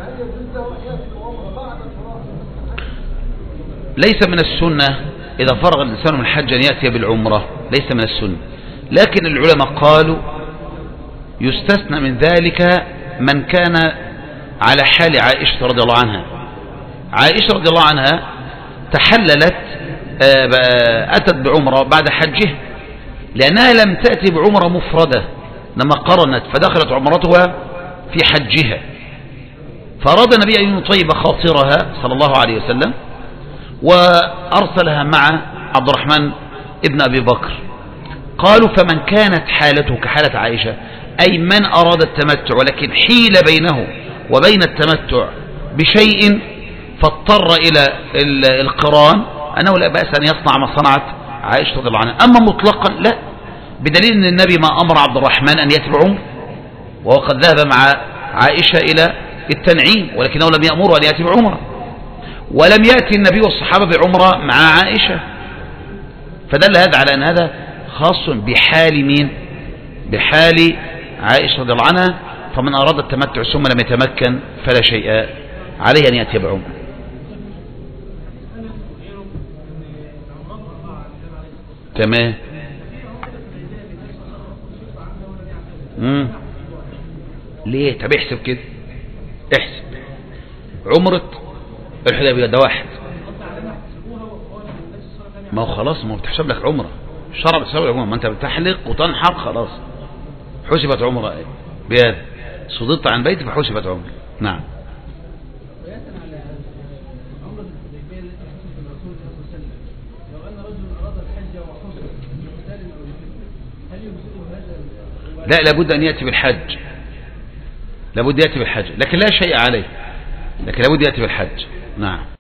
ليس من السنة إذا فرغ الإنسان من الحج أن يأتي بالعمرة، ليس من السنة، لكن العلماء قالوا يستثنى من ذلك من كان على حال عائشة رضي الله عنها. عائشة رضي الله عنها تحللت أتت بعمرة بعد حجه، لأنها لم تأتي بعمرة مفردة، لما قرنت فدخلت عمرتها في حجها، فأراد النبي أن يطيب خاطرها صلى الله عليه وسلم، وأرسلها مع عبد الرحمن ابن أبي بكر. قالوا فمن كانت حالته كحالة عائشة، أي من أراد التمتع ولكن حيل بينه وبين التمتع بشيء فاضطر إلى القران، أنه لا بأس أن يصنع ما صنعت عائشة رضي الله عنها. أما مطلقا لا، بدليل أن النبي ما أمر عبد الرحمن أن يأتي بعمر، وهو قد ذهب مع عائشة إلى التنعيم، ولكنه لم يأمره أن يأتي بعمرة، ولم يأتي النبي والصحابة بعمرة مع عائشة، فدل هذا على أن هذا خاص بحال مين؟ بحال عائشة رضي الله عنها. فمن أراد التمتع ثم لم يتمكن فلا شيء عليه أن يأتي بعمرة. تمام. ليه؟ طب احسب كده، احسب عمرة الحديبية ده واحد، ما هو خلاص ما هو بتحسب لك عمرة، الشرع بتحسب لك عمرة، ما انت بتحلق وتنحر خلاص حسبت عمرة بهذا، صددت عن بيتي فحسبت عمرة. نعم. لا، لابد أن يأتي بالحج، لابد يأتي بالحج، لكن لا شيء عليه، لكن لابد يأتي بالحج. نعم.